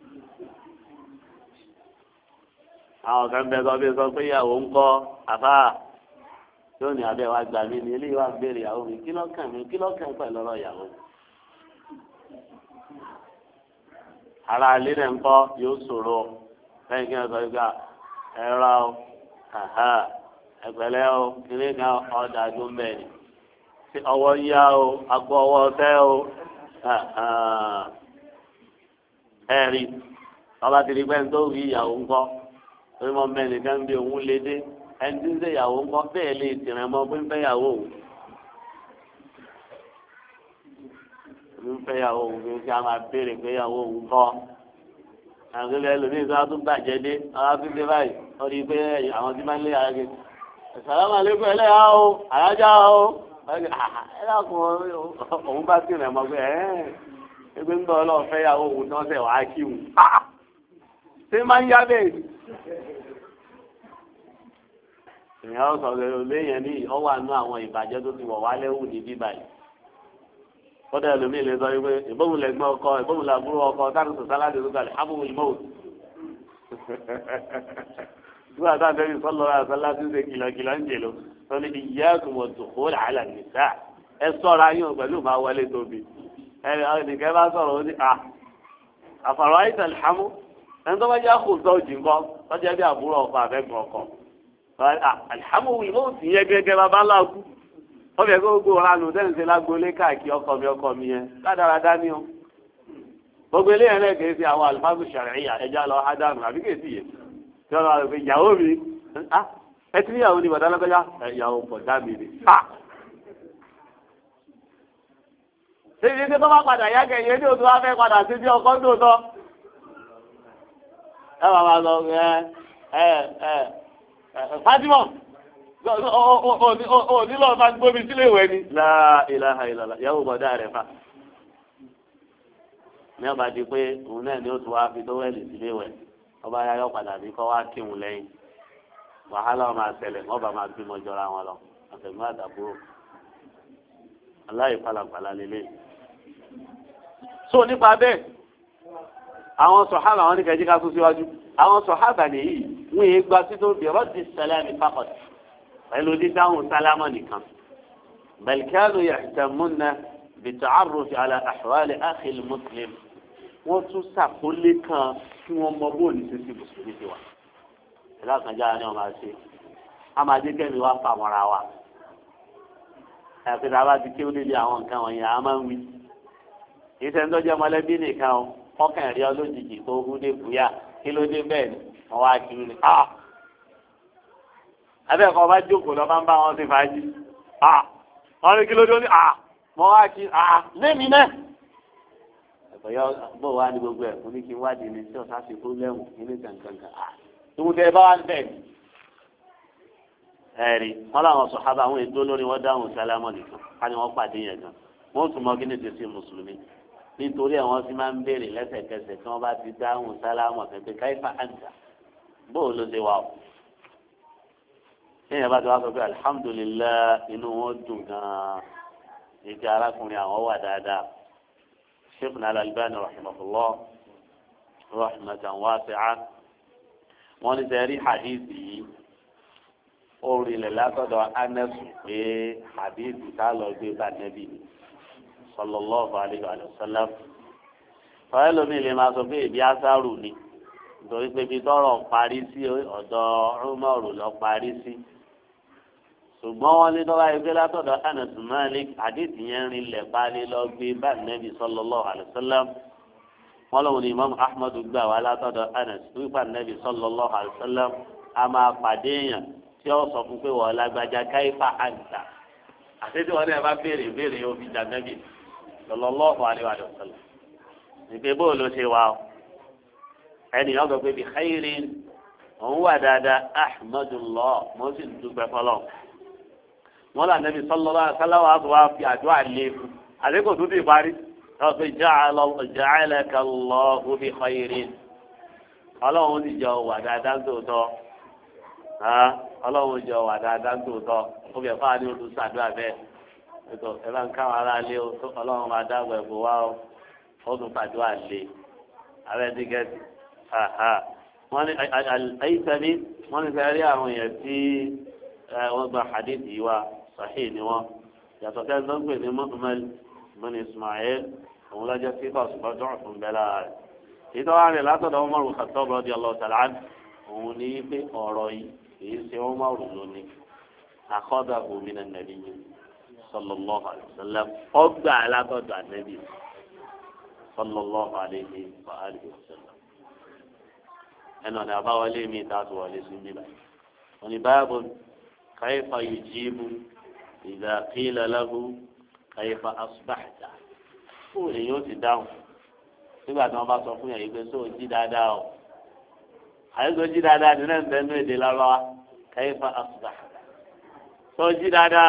Speaker 1: àwọn kan bẹ sọ bí sọ pé ìyàwó ńkọ́ àfà yóò ní abẹ́ wa gbà mí ní eléyìí wà béèrè ìyàwó mi kí lọ́kàn mi kí lọ́kàn pẹ̀lú ọ̀rọ̀ ìyàwó. ara alẹ́ náà ńkọ́ yóò ṣòro lẹ́yìn kí wọ́n sọ gbà ẹ̀rọ ẹgbẹ̀lẹ́ o kiri kan ọ̀dà tó mẹ́rin tí ọwọ́ yá o agbọ́ ọwọ́ tẹ́ o ẹ̀rí ọba ti di pẹ́ẹ́n tó rí ìyàwó ńkọ́ torí mọ́ mẹ́rin kan bí òun lé dé ẹni tí ń ṣe ìyàwó ńkọ́ bẹ́ẹ̀ lè tìrẹ̀ mọ́ pé ń fẹ́ ìyàwó òun ń fẹ́ ìyàwó òun bí ó ti á máa béèrè pé ìyàwó òun kọ́ àgbélé ẹlòmíín tó a tún bàjẹ́ dé a tún dé báyìí wọ́n di pé àwọn tí máa ń lé ara gé assalamu alaikum ẹlẹ́yà o àyájá o ẹ dákun òun bá sì rẹ̀ mọ́ pé ẹ̀ ẹgbẹ́ ń bọ̀ ọlọ́ọ̀ fẹ́ yàwó òun tí wọ́n sẹ̀ wá kí òun ṣé máa ń yá bẹ́ẹ̀ ni. ìyàwó sọ̀rọ̀ léyìn ní ọwọ́ àánú àwọn ìbàjẹ́ tó ti wọ̀ wá lẹ́wù ní bíbáyìí kọ́dà ẹlòmíì lè sọ wípé ìbọ̀wò lẹ́gbọ́n ọkọ ìbọ̀wò làbúrò ọkọ táwọn sọ̀sálàdì tó kalẹ̀ hábùwò ìmọ̀wò. Nígbà tá a fẹ́ẹ́ sọ́lọ́ àṣálá tí ń ṣe kìlọ̀kìlọ̀ ń jèlò tó ní ìyá àtúmọ̀ tó kó làálà nìta ẹ sọ̀rọ̀ ayé pẹ̀lú máa wọlé tóbi. ẹnìkan bá sọ̀rọ̀ ó ní à àfàrọ̀ àìsàn ìhámú ẹni tó bá jẹ́ kó sọ òjì ńkọ́ tó jẹ́ bí àbúrò ọkọ àbẹ́gbọ̀n ọkọ alihamuwi ó sì yẹ gẹ́gẹ́ bàbá láàkú wọ́n fẹ́ gbogbo ọ̀lànà tẹ́ǹsẹ̀ lágbolé káàkiri ọkọ mi ọkọ mi yẹn ládàradá ni ó gbogbo eléyàn náà kìí ṣe àwọn àlùfáàgù ṣàríyà ẹja lọ ádámù àbí kìí sì yẹ tí wọ́n lọ rẹ̀ ìyàwó mi ẹ ti níyàwó ni bọ̀dá lọ́gbẹ́já ìyàwó bọ̀dá mi ni. ṣé ibi tí tó bá padà yá kẹ̀yìn ní òtún wá fẹ́ padà sí bí ọkọ tó tọ́ ẹ wà máa lọ ẹ ẹ ẹ Fatima òní lọ́ọ́ máa gbómi sílé ìwẹ̀ ni. La ilaha illallah ìyàwó bọ̀dá rẹ̀ fa ní ọba di pé òun náà ni ó tún wá fi tó wẹ̀lì sílé wẹ̀ ọba ayáyọ́ padà bí kọ́ wá kírun lẹ́yìn wàhálà ọmọ àṣẹlẹ̀ ọba máa bímọ jọra wọn lọ àtẹ̀gbọ́n àtàbúrò aláì palàpàlà lélẹ̀. so nípa bẹ́ẹ̀ àwọn sọ̀hábà àwọn oníkẹ́jì ká tún síwájú àwọn sọ̀hábà nìyí wọ́n yé gba títún bí rọ́ọ̀dì sàlámì faqat pẹ̀lú dídáhùn sálámà nìkan bal kanu yahtamuna bita'arruf ala ahwal akhi al-muslim wọ́n tún sàkólé kan kí wọ́n mọ bóòlù sísè mùsùlùmí ti wà. ìlà kan jára ni wọ́n máa ṣe a máa dé kẹ́mi wá fà mọ́ra wa. ẹ̀fẹ̀ tá a bá ti kéwòn níbi àwọn nǹkan wọ̀nyí a máa ń wí. ìṣẹ́ ń tọ́jú mọ̀lẹ́bí nìkan o ọkàn rí ọ lójijì tó hú dé bùyà kí ló dé bẹ́ẹ̀ ni wọ́n wá kiri ni. abẹ́ẹ̀kọ́ bá jókòó lọ bá ń bá wọn ṣe fàájì. wọ́n ní kí ló dé ó ní mọ́ wá kí lémi náà. ẹ̀fọ̀yọ́ bó wá ní gbogbo ẹ̀ fún ní kí n wádìí ní tí ọ̀sán ṣe fúlẹ́mù nílé kankankan. ìwọ̀n tẹ bá wá ń bẹ̀ ní. ẹ̀rí wọn làwọn sọ̀hábà àwọn èdè olórí wọn dáhùn sálámọ̀ nìkan ká ní wọ́n pàdé yẹn gan. wọ́n tún mọ kí ní ti ṣe mùsùlùmí. nítorí àwọn sì máa ń béèrè lẹ́sẹ̀kẹsẹ̀ tí wọ́n bá ti dáhùn sálámọ̀ pẹ̀pẹ̀ káífà àǹtà bóò ló ṣe wà ó. ṣé ìyẹn bá ti wá sọ pé alihamudulilayi inú wọn dùn gan-an ìdí arákùnrin àwọn wà dáadáa sheikh nala albani rahimahullah rahmatan wasi'a wọn ní sẹ́rí hadithi yìí ó rinlẹ̀ látọ̀dọ̀ anẹ́sù pé hadithi tá lọ gbé bá nẹ́bí sallallahu alayhi wa sallam fọyẹ́ lómi lè máa sọ pé ìbí asáru ni nítorí pé ibi tọ́rọ̀ parí sí ọ̀dọ̀ Umaru lọ parí sí ṣùgbọ́n wọn ní tọ́lá ẹgbẹ́ látọ̀dọ̀ Anas Malik àdìsí yẹn rin lẹ̀ balẹ̀ lọ gbé bá nẹ́bí sallallahu alayhi wa sallam wọn lòun ní Imam Ahmad gbà wá látọ̀dọ̀ Anas wípé nẹ́bí sallallahu alayhi wa sallam a máa pàdé èèyàn tí ó sọ fún pé wọ́n lágbájá káífà àǹtà àti tí wọ́n ní ẹ bá béèrè béèrè yóò fi jà nẹ́bí sallallahu alayhi wa sallam ìpè bó ló ṣe wá o ẹnìyàn gbọ́ pé bí khairin òun wà dáadáa ahmadullah mo sì dúpẹ́ fọlọ́ wọn là nẹ́bí sallallahu alaihi wasallam àti wàá fi àdúrà lé fún àdékò tó ti parí wọ́n fi ja'alaka Allahu bí khairin ọlọ́run ti jọ wà dáadáa tòótọ́ ọlọ́run jọ wà dáadáa tòótọ́ ó bẹ̀ fáwọn ní oṣù sàdúrà bẹ́ẹ̀ ètò ẹ bá ń káwọn ará lé o ọlọ́run máa dáàbò ẹ̀bùn wá o ó tún fàdúrà lé abẹ́ dígẹ́tì wọ́n ní àyíṣẹ́bí wọ́n ní sẹ́rí àwọn èèyàn tí wọ́n gba hadith yìí wá sahih ni wọ́n yàtọ̀ sẹ́ni tó ń pè ní Muhammad bin Ismail òun lọ́jọ́ sí kọ́sùkọ́ tó ń fún bẹ́ẹ̀ lára rẹ̀ ìtọ́ àrẹ látọ̀dọ̀ Umar Khattab radiyallahu ta'ala anhu òun ní pé ọ̀rọ̀ yìí kìí ṣe Umar lónìí akhadahu min an-nabiy sallallahu alayhi wa sallam ọgbà látọ̀dọ̀ ànábì sallallahu alayhi wa alihi wa sallam ẹnu ọ̀nà àbáwọlé mi ìtaàtò wọlé sí bíbá òní báàbò kayfa yujibu idha qila lahu kayfa asbahta fún èyí ó ti dáhùn nígbà tí wọ́n bá sọ fún yàrá ìgbé sóò jí dáadáa o àyẹ̀kọ́ jí dáadáa nínú ẹ̀ ń bẹ́ẹ̀ ní èdè lárúbáwá kayfa asbahta sóò jí dáadáa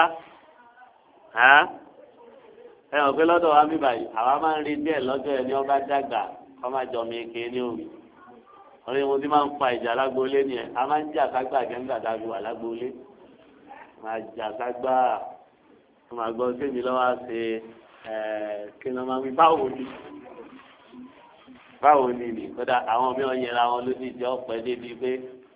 Speaker 1: ẹ hàn pé lọ́dọ̀ wa mi báyìí àwa máa ń rí díẹ̀ lọ́dọ̀ ẹ̀ ní ọba dàgbà kọ́ máa jọ mi kéé ní òwì orí wọn ti máa ń fa ìjà lágbóolé ni ẹ a máa ń jà ságbà gẹ́gbà dábì wà lágbóolé máa jà ságbà wọn máa gbọ́ sẹ́mi lọ́wọ́ ṣe ẹ̀ kí ni wọ́n máa ń wí báwo ni báwo ni ni kódà àwọn mìíràn yẹra wọn lójú ìjọ ọ̀pẹ débi pé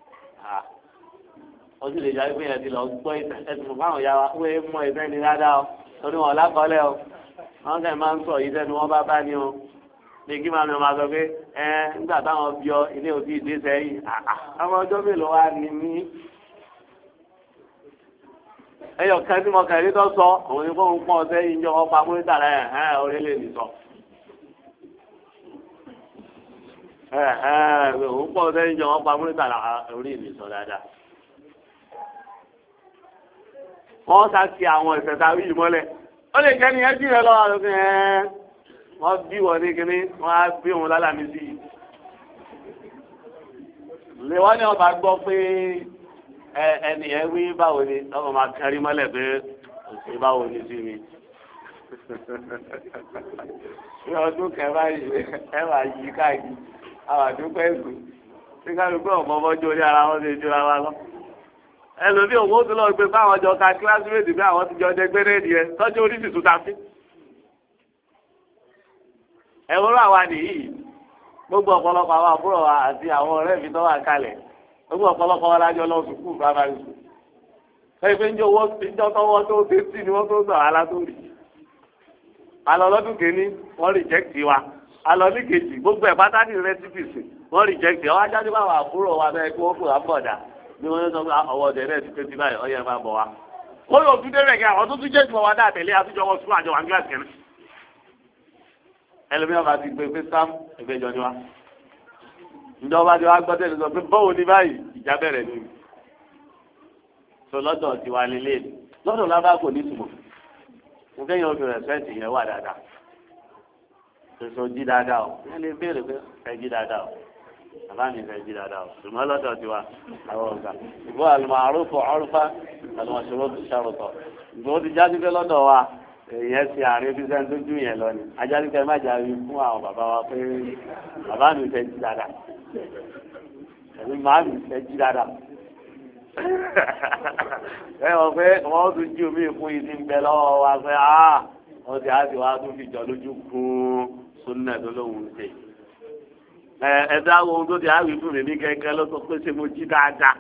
Speaker 1: wọ́n sì lè jáde pé yẹn ti lọ gbọ́ ẹ̀sùn fáwọn ìyá wa wọ́n mọ ìfẹ́ ni dáadáa o torí wọn lákọọ́lẹ̀ o wọ́n kàn máa ń sọ yìí sẹ́nu wọn bá bá ní o ní kí máa mi máa sọ pé ẹ nígbà táwọn bí ọ ilé òtí ìdí sẹ́yìn àwọn ọjọ́ mélòó wá ní mí ẹyọ kan tí mo kàn rí tó sọ òun ni fóun pọ́n sẹ́yìn jọ ọpa múrítà láyà ẹ̀ orílẹ̀ èdè sọ. ẹ̀ ẹ̀ òun pọ́n sẹ́yìn jọ ọpa múrítà láyà orílẹ̀ èdè sọ dáadáa. wọ́n sá sí àwọn ìfẹ̀tà rí ìmọ́lẹ̀ ó lè jẹ́ ní ẹjú rẹ lọ́wọ́ àlùkò ẹ̀ wọ́n bí wọ́n ní kíní wọ́n á bí òun lálàmì sí i. lè wọ́n ní ọba gbọ́ pé ẹnì yẹn wí báwo ni ọmọ máa kárí mọ́lẹ̀ pé òsè báwo ni sí mi. ní ọdún kẹfà yìí ẹ wà yí káàkiri àwọn àdúgbò ẹ̀sùn tí kálukú ọ̀pọ̀ ọmọdé orí ara wọn ṣe jura wa lọ. ẹlòmíì òun ó tún lọ gbé fáwọn jọ ka kílásímẹ́tì bí àwọn ti jọ jẹ gbé rédíò ẹ tọ́jú orí sì tún ta sí. ẹ̀wọ́n àwa nìyí gbogbo ọ̀pọ̀lọpọ̀ àwọn àbúrò wa àti àwọn ọ̀rẹ́ mi tó wà kalẹ̀ gbogbo ọ̀pọ̀lọpọ̀ wa lájọ lọ sùkúù primary school. ẹ̀yìn pé njẹ́ owó ìjọ tọwọ́ tó ṣe sí ni wọ́n tó sọ alátòrí. alọ́ lọ́dún kìíní wọ́n reject wa alọ́ ní kejì gbogbo ẹ̀ pátá ní rẹ́sípìsì wọ́n reject ẹ̀ wọ́n ajáde bá àwọn àbúrò wa bẹ́ẹ̀ kí wọ́n kó àbọ̀dà ni wọ́n sọ pé ọwọ́ ọ̀dẹ̀ náà ti tẹ́tí báyìí ọ̀yẹ́ máa bọ̀ wá. ó yóò tún dé rẹ̀ kí àwọn tó tún jẹ́ ìtumọ̀ wa dáa tẹ̀lé àtúnjọ wọn sún àjọ wa ní kíláàsì kẹ́rin. ẹlòmíràn bá ti gbé pé sam ìgbẹ́jọ ni wa. ìjọba ti wá gbọ́dọ̀ sọ pé bọ́wọ́ ní báyìí ìjà bẹ̀rẹ̀ ni. sọ lọ́dọ̀ ti wá lélẹ̀ lọ́dọ̀ lábá kò ní ìtumọ̀. mo fẹ́ yan obìnrin ẹ̀sẹ̀ǹtì yẹn wà dáadáa. sọ jí dáadáa o ẹ lè béèrè pé ẹ jí dáadáa o bàbá mi fẹ́ jí dáadáa o ṣùgbọ́n lọ́dọ̀ ti wá àwọn ọ̀gá ìbò al-ma'ruf 'urfan al-mashrut shartan ìbò ti jáde pé lọ́dọ̀ wa èèyàn ti àárín bí sẹ́ni tó dùn yẹn lọ ni ajáde má jà rí fún àwọn bàbá wa pé bàbá mi fẹ́ jí dáadáa ẹ̀mí màá mi fẹ́ jí dáadáa ẹ wọ pé wọ́n tún jí omi fún yìí ti ń bẹ lọ́wọ́ wa pé ah wọ́n ti á ti wá tún fi jọ lójú kún súnnà tó lóhùn ṣe ẹ ẹ dáwọ ohun tó ti á rí fún mi ní kẹ́kẹ́ ló sọ pé ṣé mo jí dáadáa.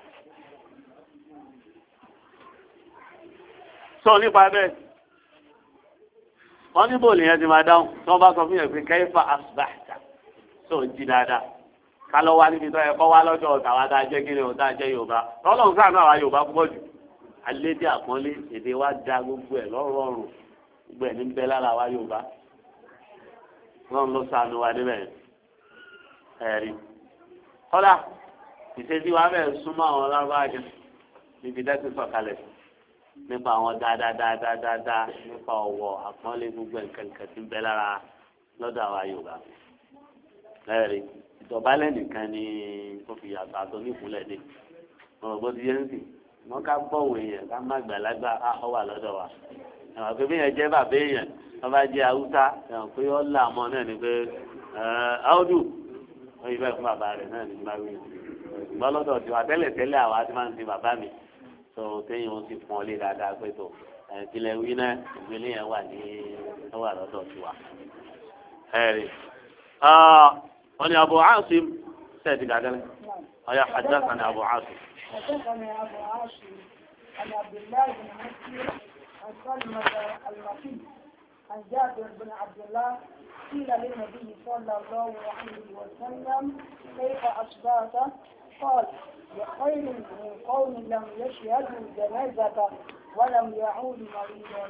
Speaker 1: sọ nípa bẹ́ẹ̀ wọ́n ní bòlì yẹn ti máa dáhùn tí wọ́n bá sọ fún yẹn pé kayfa asbahta tó ń jí dáadáa ká lọ wá níbi tó yẹ kọ́ wá lọ́jọ́ ọ̀tà wa tá a jẹ́ kí ni ọ̀tá jẹ́ Yorùbá lọ́lọ́run sáà náà wá Yorùbá púpọ̀ jù alédè àpọ́nlé èdè wa da gbogbo ẹ̀ lọ́rọ̀ọ̀rùn gbogbo ẹ̀ ní bẹ́ lára wa Yorùbá lọ́run ló sànù wa níbẹ̀ ẹ̀rí kọ́lá ìṣesí wa bẹ́ẹ̀ súnmọ́ àwọn lábájá níbi dẹ́sí sọ̀kalẹ̀ nípa àwọn dáadáadáadáa nípa ọ̀wọ̀ àpọ́nlé gbogbo nǹkan nǹkan tí ń bẹ lára lọ́dọ̀ àwa Yorùbá. ẹ̀rí ìdọ̀bálẹ̀ nìkan ni tó fi yàtọ̀ àtọ́ nípìnlẹ̀ dé ọ̀rọ̀ bó ti yẹ ń sìn wọ́n ká bọ̀wọ̀ èèyàn ká má gbàlagbà á wà lọ́dọ̀ wa. ẹ̀wọ̀n pé bí yẹn jẹ́ bàbá èèyàn wọ́n bá jẹ́ haúsá ẹ̀wọ̀n pé ó là mọ́ náà ni pé áódù wọ́n yí bẹ́ẹ̀ fún bàbá rẹ̀ náà ní bá wí. ṣùgbọ́n lọ́dọ̀ tiwa tẹ́lẹ̀ tẹ́lẹ̀ àwa ti máa ń sin bàbá mi tó téèyàn ó sì fún ọ lé dáadáa pé tó ìpìlẹ̀ wí náà ìgbélé yẹn wà ní wà lọ́dọ̀ tiwa. ẹ̀rí wọ́n ní Abu Asim sẹ́ẹ̀dì gàdẹ́lẹ̀ ọ̀yà haddathana Abu Asim.
Speaker 2: حدثني أبو عاصم عن عبد الله بن مسلم عن سلمة المكي عن جابر بن عبد الله قيل للنبي صلى الله عليه وسلم كيف أصبحت؟ قال بخير من قوم لم يشهدوا جنازة ولم يعودوا مريضا.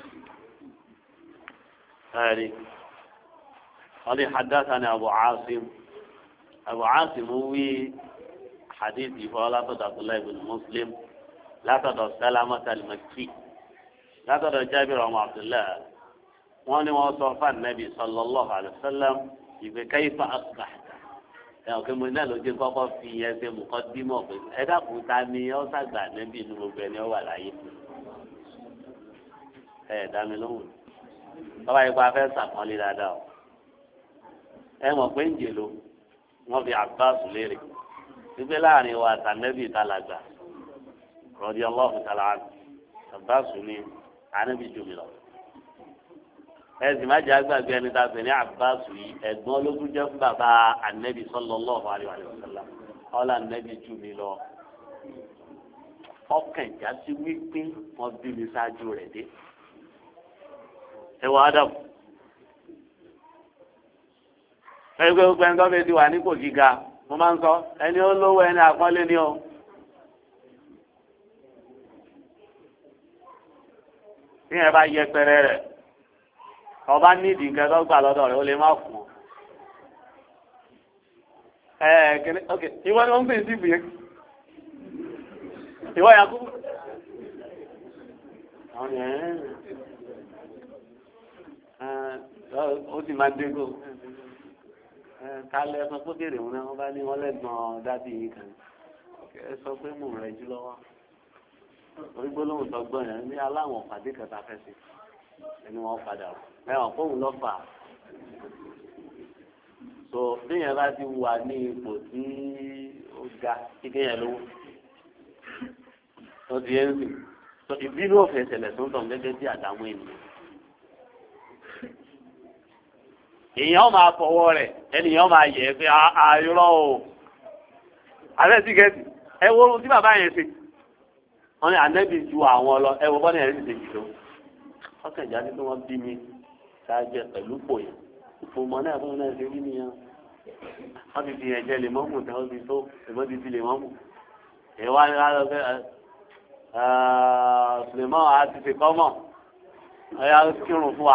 Speaker 1: هذه هذه حدثنا أبو عاصم أبو عاصم هو حديث فلا عبد الله بن مسلم لا تدع سلامة المكي لا تدع جابر بن عبد الله وأنا وصف النبي صلى الله عليه وسلم كيف أصبحت ẹ̀wọ̀n kí mo ní àlòjé kọ́kọ́ fi yẹn ṣe mùkọ́dímọ̀ pé ẹ dákun ta ni ọ́ sàgbà níbi inú gbogbo ẹni ọ wà láyé ẹ dá mi lóhùn bàbá yìí pa afẹ́ sàpọ́nlé dáadáa o ẹ mọ̀ pé ń jèlò wọ́n fi Abbas léèrè wípé láàrin wa àtànẹ́bì ìtàlágbà rọ̀dí ọlọ́ọ̀fù tàlàánù Abbas ní ànábì jù mí lọ. ẹsìn má jẹ́ àgbàgbé ẹni tá a pè ní Abbas yìí ẹ̀gbọ́n ológun jẹ́ fún bàbá anabi sallallahu alaihi wa sallam ọlá anabi jù mí lọ ọkàn ìjà sí wípé wọ́n bí mi ṣáájú rẹ̀ dé. ẹ wọ Adam ẹgbẹ́ gbogbo ẹni tó fẹ́ ti wà nípò gíga mo máa ń sọ ẹni ó lówó ẹni àpọ́nlé ni ó tí yẹn bá yẹ pẹrẹ rẹ̀ ọba nídìí nǹkan tó gbà lọ́dọ̀ rẹ̀ ó lè má fún ọ. ẹ kìnìún ok ìwọ ni wọ́n ń pè sí ìbùyẹn ìwọ yà kú. àwọn yẹn ó sì máa dégò kálẹ̀ ẹ̀fọn kó béèrè wọn náà wọ́n bá ní wọ́n lẹ́gbọ̀n dábì yìí kan ẹ sọ pé mò ń rẹ jù lọ́wọ́ orí gbólóhùn tó gbọ́ yẹn ní aláwọ̀ pàdé kẹta fẹ́ sí ẹni wọ́n padà wọ̀ ẹ̀wọ̀n fóun lọ́ fà á so bíyẹn bá ti wà ní ipò tí ó ga kíkẹ́ yẹn lówó tó ti yẹn sìn so ìbínú òfin ìṣẹ̀lẹ̀ tó ń tàn gẹ́gẹ́ bí àdámọ́ ènìyàn èèyàn máa fọwọ́ rẹ̀ ẹnìyàn máa yẹ pé àìrọ̀ o àbẹ́ sí gẹ̀ẹ́sì ẹ wo ohun tí bàbá yẹn ṣe wọ́n ní ànẹ́bí ju àwọn lọ ẹ wo bọ́ni ẹ̀rí ti ṣe jù lọ ọkàn ìjáde tí wọ́n bí mi ṣáájẹ pẹ̀lú pò yẹn ipò mọ́ náà fún náà ṣe rí nìyẹn wọ́n ti fi ẹ̀jẹ̀ lè mọ́mù tí wọ́n ti tó ẹ̀gbọ́n ti fi lè mọ́mù èyí wá ní lálọ́ pé Sùlẹ̀mọ́ àti ṣe kọ́mọ̀ ẹ̀yà kírun fún wa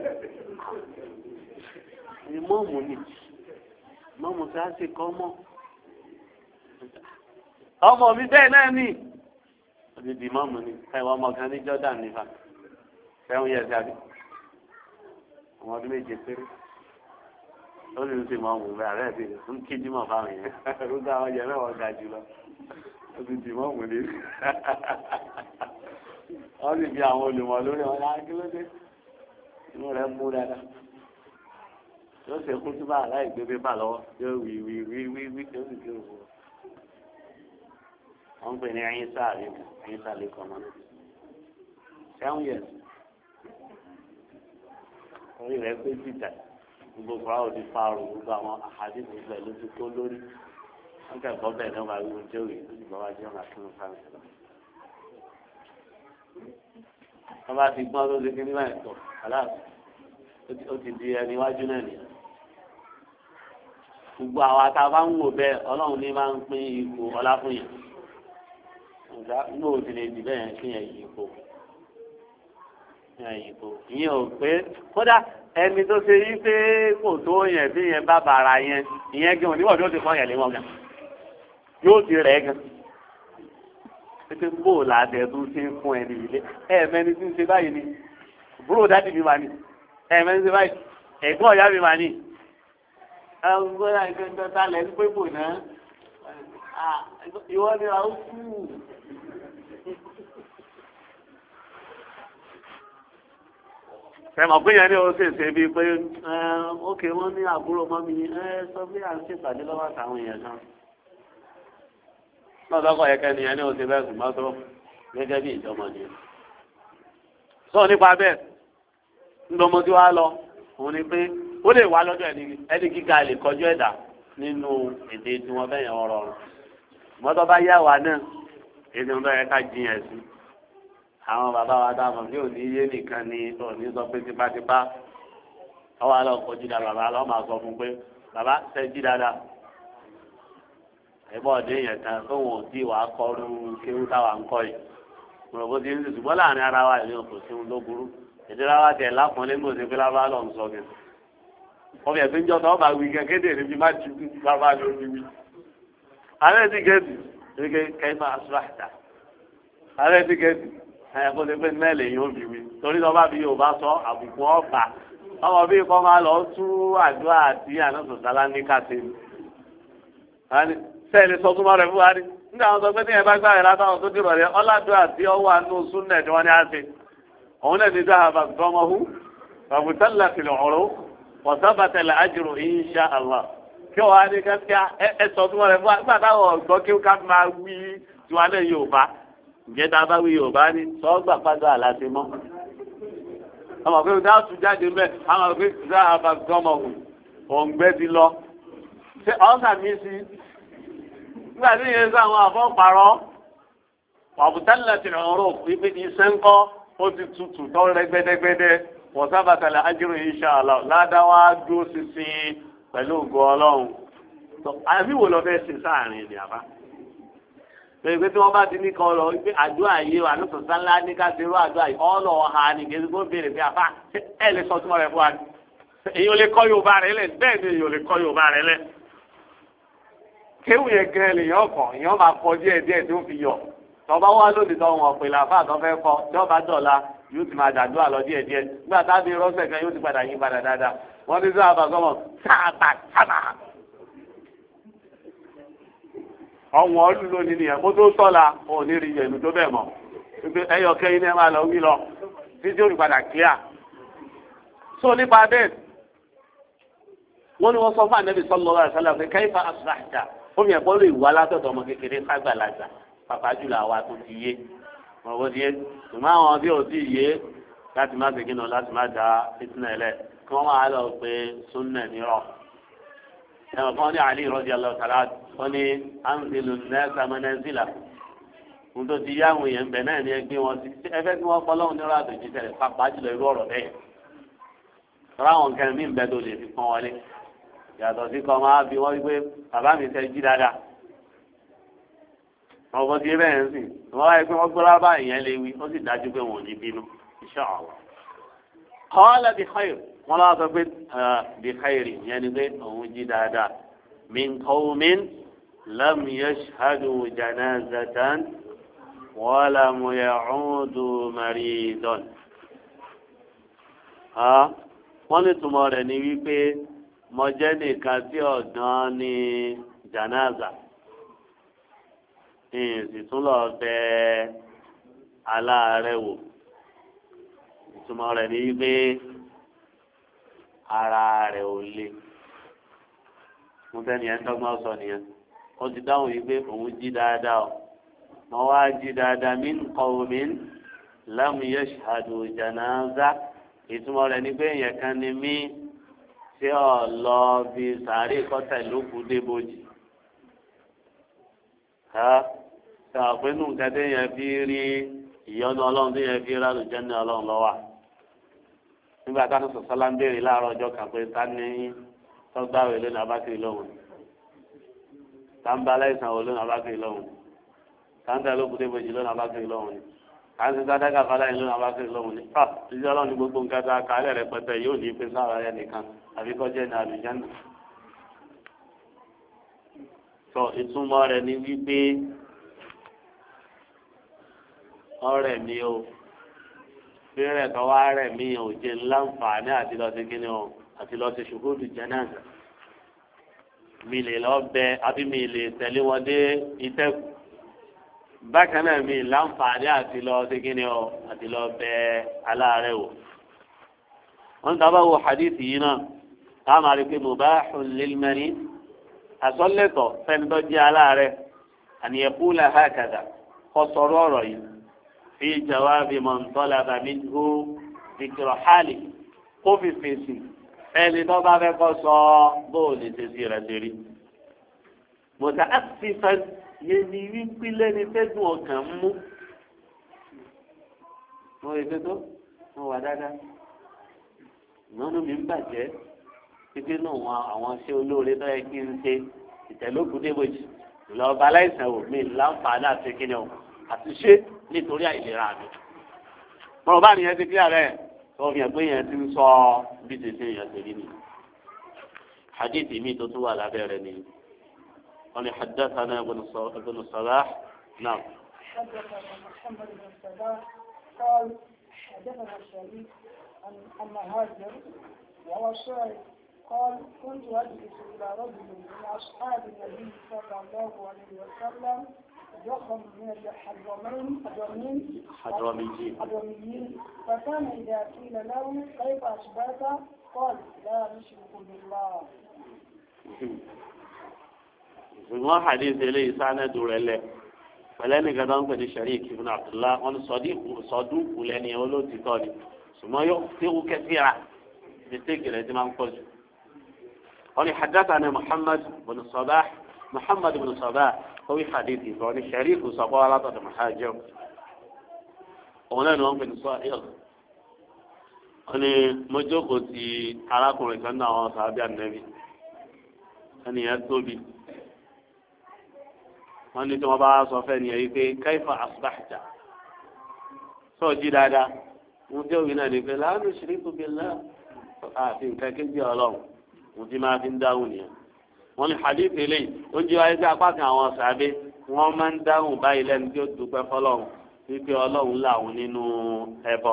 Speaker 1: ni mọ́mù ni mọ́mù tí a ṣe kọ́mọ̀ ọmọ mi bẹ́ẹ̀ náà ní odidi mọ́mù ni ẹ̀wọ̀n ọmọ kan ní Jordan nípa seven years ago ọmọ ọdún méje péré ó sì ń ṣe mọ́mù bẹ́ẹ̀ ààrẹ ti ń kíjí mọ̀ fáwọn yẹn rúgbà àwọn yẹn mẹ́wọ̀n ga jù lọ odidi mọ́mù ni wọ́n sì fi àwọn olùmọ̀ lórí wọn láti kí ló dé inú rẹ̀ mú dáadáa yóò ṣe kú túbà láì gbé pépà lọ́wọ́ yóò wí wí wí wí wí tó sì kí òwò wọ́n ń pè ní ẹyin sáà rí ẹyin sáà lè kọ́ ọmọ náà seven years orí rẹ̀ pé títà gbogbo fúra òdi fáwọn gbogbo àwọn àhàdì gbogbo ẹ̀ ló ti kó lórí wọ́n kẹ́kọ̀ọ́ bẹ́ẹ̀ ní wọ́n máa wíwọ́n jẹ́ òye ìgbà wájú ọ̀nà àtúnú fáwọn ìṣẹ̀lẹ̀ wọ́n bá ti gbọ́n tó ti kí nígbà ẹ̀tọ́ aláàbò ó ti di ẹni iwájú náà nìyẹn gbogbo àwọn àtàbá ń wò bẹ́ẹ̀ ọlọ́run ní máa ń pín ipò ọlá fún yẹn nígbà òsì lè dì bẹ́ẹ̀ kí yẹn yí ipò yẹn yí ipò ìyẹn ò pé kódà ẹni tó ṣe yí pé kò tó yẹn bí yẹn bá bàrà yẹn ìyẹn gan oníwọ̀n tó ti fọ́ yẹn lé wọn gan yóò ti rẹ̀ gan pété bóòlù àdẹ̀tún ṣe ń fún ẹni ilé ẹ̀ẹ̀mẹ́ni tí ń ṣe báyìí ni búrò dádì mi máa ní ẹ̀ẹ̀mẹ́ni ṣe báyìí ẹ̀gbọ́n ọ̀yá mi máa ní. ẹ̀gbọ́n ọ̀yá mi máa ta lẹ̀ ń pé bò náà ìwọ ni a ó kú. fẹ́mọ̀ pé yẹn ní o ṣèṣe bíi pé ókè wọ́n ní àbúrò mọ́ mi sọ pé à ń ṣèpàdé lọ́wọ́ àtàwọn èèyàn kan lọ́dọ̀ kọ̀ yẹkẹ́ nìyẹn ní oṣù bẹ́ẹ̀ sùn mọ́tò gẹ́gẹ́ bí ìjọmọ ni. sọ nípa bẹ́ẹ̀ ńlọmọ tí wàá lọ òun ni pé ó lè wá lọ́dọ̀ ẹni ẹni gíga lè kọjú ẹ̀dá nínú èdè tí wọ́n bẹ̀yẹn ọ̀rọ̀ rẹ̀. mọ́tò bá yá wa náà èdè ń bẹ̀rẹ̀ ká jiyàn sí. àwọn bàbá wa dáàbò bí òní yé nìkan ni òní sọ pé tipátipá ọwọ́ àlọ́ kojú dá bàbá lọ́ máa sọ fún pé bàbá ṣe jí dáadáa ẹ̀bọ́ ọ̀dẹ́ yẹn kan tó wọn ò tí wàá kọrú kéwú táwa ń kọ́ yìí mo rò bó ti ń sùn ṣùgbọ́n láàrin ara wa ìlú kò sí ohun tó burú ìdílé wa tẹ̀ lápọ̀nlé ní òsè pé lábá lọ ń sọ kẹ ọbẹ̀ ẹ̀sìn jọ tó ọba wí kékeré níbi má ju lábá ló ní wí. ààrẹ ti gẹ̀ẹ́sì kéke kẹ́hìn máa sọ àtà ààrẹ ti gẹ̀ẹ́sì ẹ̀ kó ti pé mẹ́lẹ̀ yóò fi wí torí tó bá fi yóò bá sọ àbùkù ọ̀bà ọmọ bíi kọ́ máa lọ tú àdúrà àti ànásọ̀sálá ní kàtẹ́ni sẹ́ẹ̀lì sọ túnmọ̀ rẹ̀ fún wa ní nígbà àwọn sọ pé ní ẹ̀bá gbáyé látàwọn tó dìrọ̀ rẹ̀ ọ̀làdúrà àti ọwọ́ àánú súnnẹ̀ tí wọ́n ní àṣẹ òun náà ní dáhàbà gbọmọhú bàbùtálà fìlẹ̀ ọ̀rọ̀ wọ̀sábàtẹ̀lẹ̀ àjùrò insha Allah kí wọ́n á ní kẹ́kẹ́ ẹ sọ túnmọ̀ rẹ̀ fún wa nígbà táwọn ọ̀gbọ́ kí ká máa wí tiwa náà Yorùbá ǹjẹ́ tá a bá wí Yorùbá ní sọ́gbà pàdé àlàsì mọ́ ọmọ pé dáa tún jáde mẹ́ àwọn pé dáhàbà gbọmọhú òǹgbẹ́ ti lọ ṣé ọ̀sà mi sí nígbà tí yẹn sọ àwọn àfọ́pàrọ̀ ọ̀bùtálẹ̀ ti rọrùn ibi iṣẹ́ ńkọ́ ó ti tutù tó rẹ gbẹdẹgbẹdẹ wọ́n sábàtàlẹ̀ ajírò insha Allah ládàá dúró sísìn pẹ̀lú ògo Ọlọ́run àbí wò lọ fẹ́ ṣe sáàrin ni àbá pé pé tí wọ́n bá ti ní kọ́ lọ pé àdúrà yìí wà lóṣù sálá ní ká ti rú àdúrà yìí ọ́ lọ ha ni kí ẹ béèrè pé àbá ẹ lè sọ túmọ̀ rẹ̀ fún wa ni èyí ò lè kọ́ Yorùbá rẹ̀ lẹ̀ bẹ́ẹ̀ ni èyí ò lè kọ́ Yorùbá rẹ̀ lẹ̀ kéwù yẹn gan lèyàn kàn èyàn máa kọ díẹ̀ díẹ̀ tí ó fi yọ tọba wá lónìí tó wọn pè láfa tó fẹ́ kọ tí ọba dọ̀la yóò ti máa dàdúrà lọ díẹ̀ díẹ̀ nígbà tábí rọ́ṣẹ̀ kan yóò ti padà yí padà dáadáa wọ́n ti sọ àbàsọ́mọ̀ sáàtà sábà. ọ̀wọ́n ọdún lónìí nìyẹn kó tó sọ́la ò ní rí ìyẹ̀lú tó bẹ̀ mọ́ ẹyọ kẹ́yìn ní ẹ máa lọ wí lọ títí ó rí padà clear. so nípa bẹ́ẹ̀ wọ́n ní wọ́n sọ fún ànábì sallallahu alaihi wasallam pé kayfa asbahta omi ẹ̀kọ́ lè wá látọ̀dọ̀ ọmọ kékeré ságbàlagbà pàpà jùlọ àwa tó ti yé wọn bó ti yé tùmọ̀ àwọn tí ò tí yé láti má segin náà láti má da fitinẹ lẹ kí wọ́n máa lọ pé súnnà nírọ̀ ẹ̀wọ̀n kan ní Ali radiyallahu ta'ala wọn ní anzilu nasa manazila ohun tó ti yá àwọn èèyàn bẹ̀ náà ní ẹgbẹ́ wọn ti ẹfẹ́ kí wọ́n pọ́lọ́hún nírọ̀ àtòjì tẹ̀lé pàpà jùlọ irú ọ̀rọ̀ bẹ́ẹ̀ tọ́lá àwọn nǹkan mí bẹ́ẹ̀ tó lè fi pọ́n wọlé yàtọ̀ sí kọ́ máa bí wọ́n wípé bàbá mi fẹ́ jí dáadáa ọmọ tí bẹ́ẹ̀ ń sìn wọ́n wáyé pé wọ́n gbọ́dọ̀ bá ìyẹn lè wí ó sì dájú pé wọn ò ní bínú insha Allah. qala bi khair wọ́n lọ́wọ́ sọ pé bi khair ìyẹn ni pé òun jí dáadáa min qawmin lam yashhadu janazatan wa lam ya'udu maridan. wọ́n ní túmọ̀ rẹ̀ ní wípé mọ̀jẹ́ nìkan tí ọ̀dán ní janaza sì tún lọ bẹ aláàárẹ̀ wò ìtumọ̀ rẹ̀ ní wípé ara rẹ̀ ò le mo tẹ́ nìyẹn dọ́gbọ́n sọ nìyẹn ó ti dáhùn wípé òun jí dáadáa o mo wá jí dáadáa min qawmin lam yashhadu janaza ìtumọ̀ rẹ̀ ní pé èèyàn kan ni mí tí ọ lọ bí sàárè kọ́tà lókù débòjì ká sàpénú nǹkan tó yẹn fi rí ìyọ́nú ọlọ́run tó yẹn fi rí àlùjànnà ọlọ́run lọ́wọ́ nígbà táwọn sọ̀sọ́ la ń béèrè láàárọ̀ ọjọ́ kan pé ta ní tọ́gbàwé lónìí abákiri lọ́hùn ta ń bá aláìsàn wò lónìí abákiri lọ́hùn ta ń tẹ lókù débòjì lónìí abákiri lọ́hùn ni à ń sin sádàkà fáláyé lónìí abákiri lọ́hùn ni ah ìjọ ọlọ́run ní gbogbo nǹkan tó a kálẹ̀ rẹpẹtẹ yóò ní pé sára yẹn nìkan àbí kọjá ní àlùjànnà. sọ ìtumọ̀ rẹ̀ ní wípé ọ̀rẹ́ mi o fẹ́rẹ̀ kan wá rẹ̀ mí ò jẹ́ láǹfààní àti lọ sí kíni o àti lọ sí ṣùkúrù jánásà mi lè lọ bẹ àbí mi lè tẹ̀lé wọn dé ìtẹ́kù bákan náà mi láǹfààní àti lọ sí kíni o àti lọ bẹ aláàárẹ̀ wò. wọ́n dábàá wo hadith yìí náà táwọn máa rí pé mubahun lil marid àsọ̀lẹ̀tọ̀ fẹ́ni tó jẹ́ aláàárẹ̀ an yaqula hakadha kọ́ sọ̀rọ̀ ọ̀rọ̀ yìí fi jawabi man talaba minhu dhikra hali kó fi fèsì ẹni tó bá fẹ́ kọ́ sọ bóòlù tẹ̀sí rẹ̀ lérí. muta'assifan yé ni wípé lẹ́ni tẹ́gùn ọkàn mú. mo rí pé tó mo wà dáadáa ìnáwó mi ń bàjẹ́ títí náà wọn àwọn ṣé olóore tó yẹ kí n ṣe ìtẹ̀lógún débòjì lọ́ọ́ bá aláìsàn wò mí láǹfààní àti kíni o àti ṣe nítorí àìlera mi. mọ̀rọ̀ bá nìyẹn ti kí ààrẹ tó fi hàn pé yẹn ti ń sọ bí tètè yẹn ti rí ni. hadith mi tó tún wà lábẹ́ rẹ̀ ni wọ́n ní haddathana ibn Salah náà.
Speaker 2: حدثنا محمد بن صلاح قال حدثنا الشريك عن مهاجر وهو الشاهد قال كنت أجلس إلى رجل من أصحاب النبي صلى الله عليه وسلم ضخم من الحضرمين حضرمين
Speaker 1: حضرميين
Speaker 2: حضرميين فكان إذا قيل له كيف أصبحت قال لا نشرك بالله.
Speaker 1: ṣùgbọ́n hadith eléyìí sánẹ́dù rẹ̀ lẹ̀ pẹ̀lẹ́ nìkan tó ń pè ní Sharik ibn Abdullah wọn ni sọdúnkù lẹ́ni olóòtítọ́ ni ṣùgbọ́n yóò tíwú kẹsíra mistake rẹ̀ ti máa ń pọ̀ jù. wọn ni haddathana Muhammad ibn Sabah Muhammad ibn Sabah kọ́wé hadithi wọn ni Sharik sọ̀kọ́ alátọ̀dọ̀ Muhajir òun náà ni wọ́n ń pè ní sọ́ọ́dún. wọn ni mo jókòó ti arákùnrin kan náà wọn sàbí ànẹ́bí ẹnìyẹn tóbi wọ́n ní tí wọ́n bá sọ fẹ́ nìyẹn yìí pé kaifa asbahta sọ jí dáadáa mo jẹ́ òbí náà ní pé la nushriku billah àti nǹkan kéjì ọlọ́run mo ti máa fi ń dáhùn nìyẹn. wọ́n ní hadith eléyìí ó ń jẹ́ wáyé pé apá kan àwọn sàbẹ̀ wọ́n máa ń dáhùn báyìí lẹ́nu tí ó dúpẹ́ fọlọ́run wípé ọlọ́run làwọn nínú ẹbọ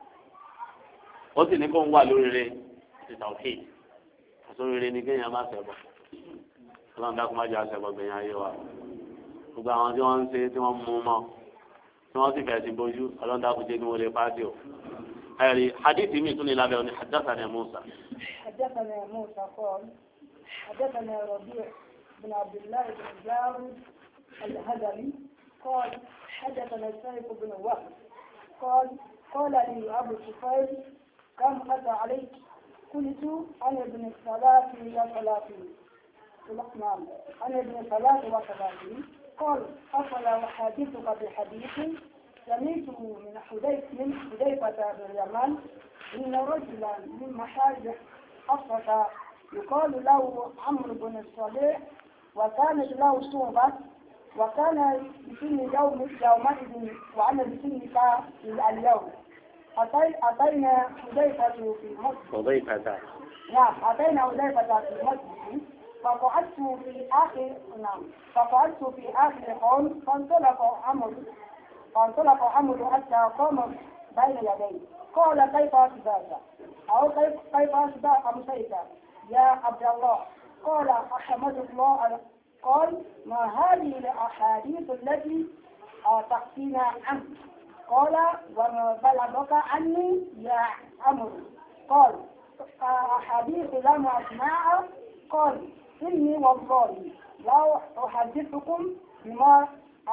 Speaker 1: ó sì ní kó ń wà lóríire ti tawhid àtòríire ní kéèyàn má ṣẹbọ ọlọ́run dákun má jẹ́ àṣẹbọ gbẹ̀yìn ayé wa gbogbo àwọn tí wọ́n ń ṣe tí wọ́n mú mọ́ tí wọ́n sì fẹ́ sí bójú ọlọ́run dákun jẹ́ kí wọ́n lè pàṣẹ o. ẹ̀rí hadithi mi tún ní lábẹ́ òní haddathana Musa.
Speaker 2: حدثنا موسى قال حدثنا ربيع بن عبد الله بن جارود الهذلي قال حدثنا سيف بن وهب قال قال لي أبو سفيان كم أتى عليك؟ قلت أنا ابن الثلاث وثلاثين نعم أنا ابن ثلاث وثلاثين قال أفلا أحادثك بحديث سمعته من حذيفة من حذيفة بن اليمان إن رجلا من محارب حفصة يقال له عمرو بن الصالح وكانت له صوبة وكان بسن يوم يومئذ وأنا بسنك اليوم أتينا حذيفة في مسجد
Speaker 1: حذيفة
Speaker 2: نعم أتينا حذيفة في مسجد فقعدت في آخر نعم فقعدت في آخر قوم فانطلق عمرو فانطلق عمرو حتى قام بين يديه قال كيف أصبحت أو كيف كيف أصبحت أمسيت يا عبد الله قال أحمد الله قال ما هذه الأحاديث التي تحكينا عنك قال وما بلغك عني يا عمرو قال أحاديث لم أسمعها قال إني والله لا أحدثكم بما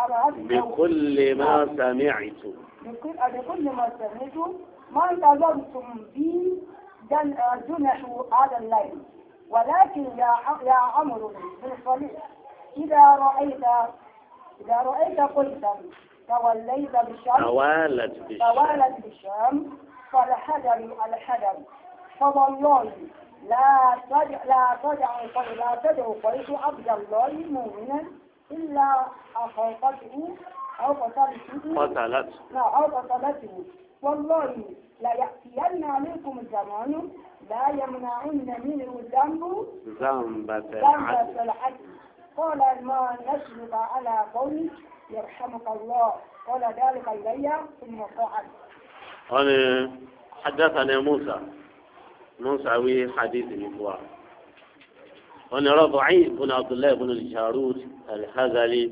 Speaker 1: بكل ما سمعت
Speaker 2: بكل ما سمعت ما انتظرتم بي جنح هذا الليل ولكن يا يا عمرو بن صالح إذا رأيت إذا رأيت قيسا توليت بالشام
Speaker 1: توالت بالشام
Speaker 2: توالت بالشام فالحذر الحذر فوالله لا تدع لا تدع لا تدع قيس عبد الله مؤمنا إلا أخوته أو قتلته
Speaker 1: قتلت
Speaker 2: أو قتلته والله لا يأتين عليكم الزمان لا يمنعن منه ذنب
Speaker 1: ذنبة
Speaker 2: العدل قال ما نشرب على قولي يرحمك الله قال ذلك إلي ثم قعد.
Speaker 1: أنا حدثنا موسى موسى وي حديث الإخوة أنا ربعي بن عبد الله بن الجارود الهذلي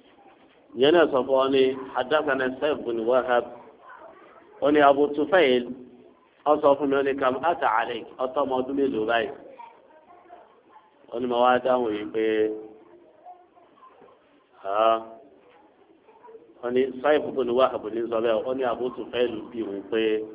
Speaker 1: ينصفني حدثنا سيف بن وهب أنا أبو طفيل أصفني كم أتى عليك أتى مدمي لبي أنا موادا ويبي ها أنا سيف بن وهب نزله أنا أبو طفيل بيوبي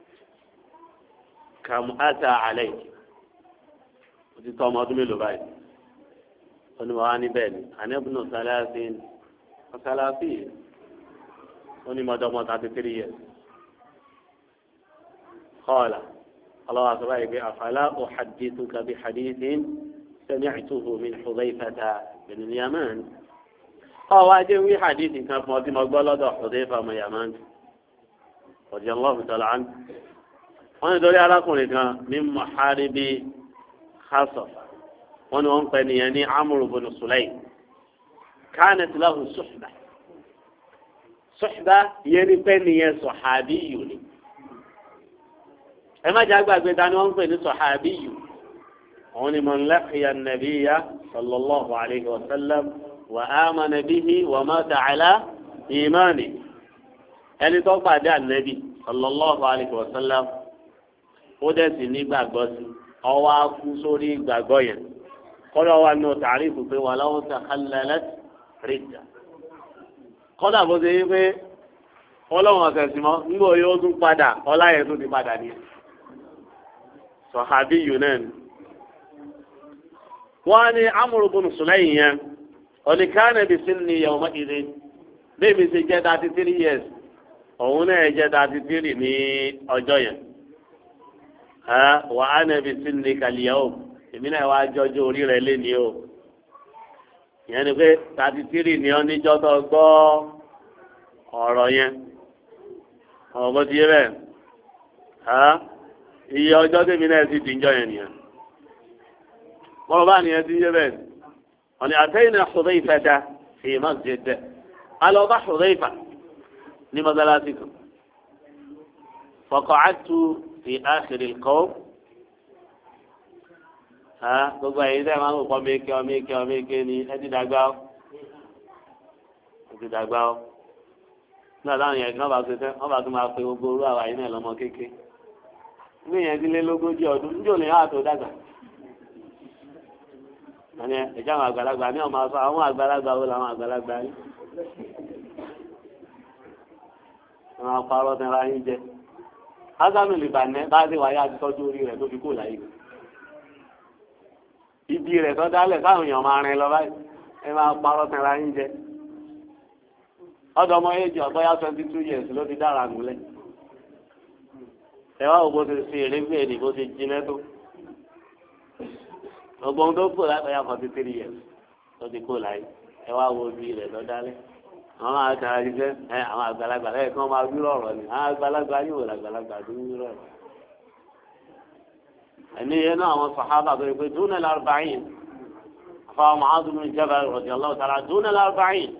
Speaker 1: كم أتى عليك ti tọ́ ọmọ ọdún mélòó báyìí onímọ̀ wa ní bẹ́ẹ̀ ni ànẹ́bùnú sálásìn ọ̀sálásì onímọ̀dọ́mọ thirty three years kọ́ọ̀là ọlọ́wà sọ báyìí pé àfàlà uhaddithuka bi hadithin sami'tuhu min Hudhayfata bin Yaman ọwọ́ ajé wí hadith kan fún ọtí mọ́ gbọ́ lọ́dọ̀ Hudhayfa ọmọ Yaman radiyallahu ta'ala anhu wọ́n ní torí arákùnrin kan ní maharibi Hasafa wọn ni wọn pè nìyẹn ní Amru bin Sulaym kanat lahu suhba suhba yẹn ní pé nìyẹn sahabiyyu ni ẹ má jẹ́ àgbàgbé dání wọn pè ní sahabiyyu wọn ni man laqiya an-nabiyya sallallahu alayhi wa sallam wa amana bihi wa mata ala imani ẹni tó pàdé ànábì sallallahu alayhi wa sallam ó dẹ̀ sì ní gbàgbọ́ sí ọwọ́ akú sórí ìgbàgbọ́ yẹn kọ́dọ̀ wa nù tàrífù pé wà láwọn takhallalat ridda kọ́dà bó ṣe yí pé ọlọ́run ọ̀sẹ̀ sí mọ́ nígbà yóò tún padà ọlá yẹn tún ti padà ní sọ̀hábí yunan. wọ́n ní Amru bin Sulaym yẹn oníkànnì bí sinni yawma idhin bébí ṣe jẹ́ thirty three years òun náà jẹ́ thirty three ní ọjọ́ yẹn. wà á nàbì sinni kal-yawm èmi náà wá jọjọ orí rẹ̀ lé ní o ìyẹn ni pé thirty three ni ọ níjọ́ tó gbọ́ ọ̀rọ̀ yẹn ọ̀rọ̀ bó ti yé bẹ́ẹ̀ iye ọjọ́ tèmi náà ti dìjọ́ yẹn nìyẹn wọ́n bá nìyẹn ti yé bẹ́ẹ̀ ọ̀nà àtẹ́yìn náà Hudayfata fi masjid alọ́ bá Hudayfa ní mọ́sálásí kan faqa'adtu fi akhir al-qawm gbogbo ẹ̀yin tẹ́ máa ń kọ́ méke ọ méke ọ méke ni ẹ ti dàgbà ó ẹ ti dàgbà ó nígbà táwọn yẹn kí wọ́n bá tó tẹ́ wọ́n bá tó máa pe gbogbo orú àwa yìí náà lọ́mọ kéke ní ìyẹn ti lé lógójì ọdún níjọ́ lè hàn tó dàgbà ẹni ẹ̀jẹ̀ àwọn àgbàlagbà ní ọmọ afọ àwọn àgbàlagbà wo làwọn àgbàlagbà yìí àwọn afárọ́ tẹ́ ra yín jẹ ásánù lè bà nẹ́ bá a ti wáyé àti tọ́jú orí rẹ̀ tó fi kó láyé ibi rẹ̀ tó dálẹ̀ káwọn èèyàn máa rìn lọ báyìí ẹ máa parọ́ tẹ̀ra yín jẹ. ọ̀dọ̀ ọmọ èjì ọ̀tọ́yá twenty two years ló ti dára nulẹ̀. ẹ wá òbó ti fi èrègbè èdè bó ti jiná tó. gbogbo ohun tó kù látọ̀yá forty three years ló ti kó láyé ẹ wá wo ibi rẹ̀ tó dálẹ̀. àwọn máa tẹ̀ra yín jẹ́ ẹ àwọn àgbàlagbà lẹ́yìn kí wọ́n máa wí rọ̀rọ̀ ni àwọn àgbàlagbà yóò làgbàlagbà tó wí rọ̀rọ̀. ẹni yẹn náà àwọn sàhábà tó yẹ pé dúnà lárúbáyìn afáwọn Mu'adh bin Jabal radiyallahu ta'ala dúnà lárúbáyìn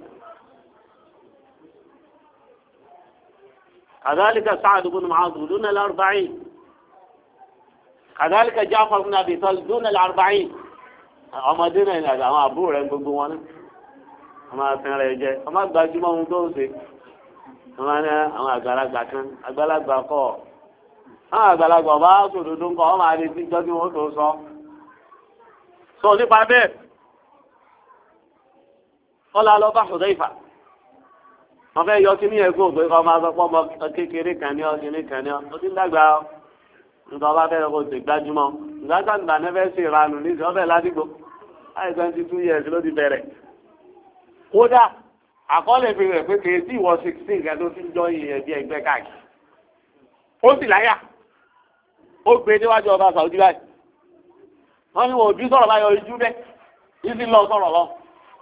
Speaker 1: kadhalika Sa'd bin Mu'adh dúnà lárúbáyìn kadhalika Ja'far bin Abi Talib dúnà lárúbáyìn ọmọdé náà ní àwọn àbúrò rẹ̀ gbogbo wọn náà ọmọ afẹ́rẹ́ rẹ̀ jẹ́ ọmọ gbajúmọ̀ ohun tó ń ṣe ọmọ ní àwọn àgbàlagbà kan àgbàlagbà kọ́ àwọn àgbàlagbà bá sòdodo ńkọ ọmọ àdéhùn ìjọ tí wọn tó sọ sọ nípa bẹ́ẹ̀ ọlá lọ bá Hudayfa wọn fẹẹ yọ kíní ẹgbẹ ògbé kọ máa sọ pé ọmọ kékeré kan ní ọ kíní kan ní ọ ó ti ń dàgbà ọ nígbà wọn bá fẹẹ kó ti gbájúmọ́ ìgbàgbà nígbà náà fẹẹ ṣe ìranù níṣẹ ọfẹ ládìgbò láì twenty two years ló ti bẹ̀rẹ̀ kódà àkọọ́lẹ̀ fi rẹ̀ pé kèé tí ìwọ sixteen kan tó ti ń jọ ìyẹn bí ẹgbẹ́ káàkiri ó sì láyà ó gbé níwájú ọba Saudi báyìí wọ́n ní wọn ò bí sọ̀rọ̀ báyọ̀ ojú bẹ́ẹ̀ yìí sì lọ sọ̀rọ̀ lọ.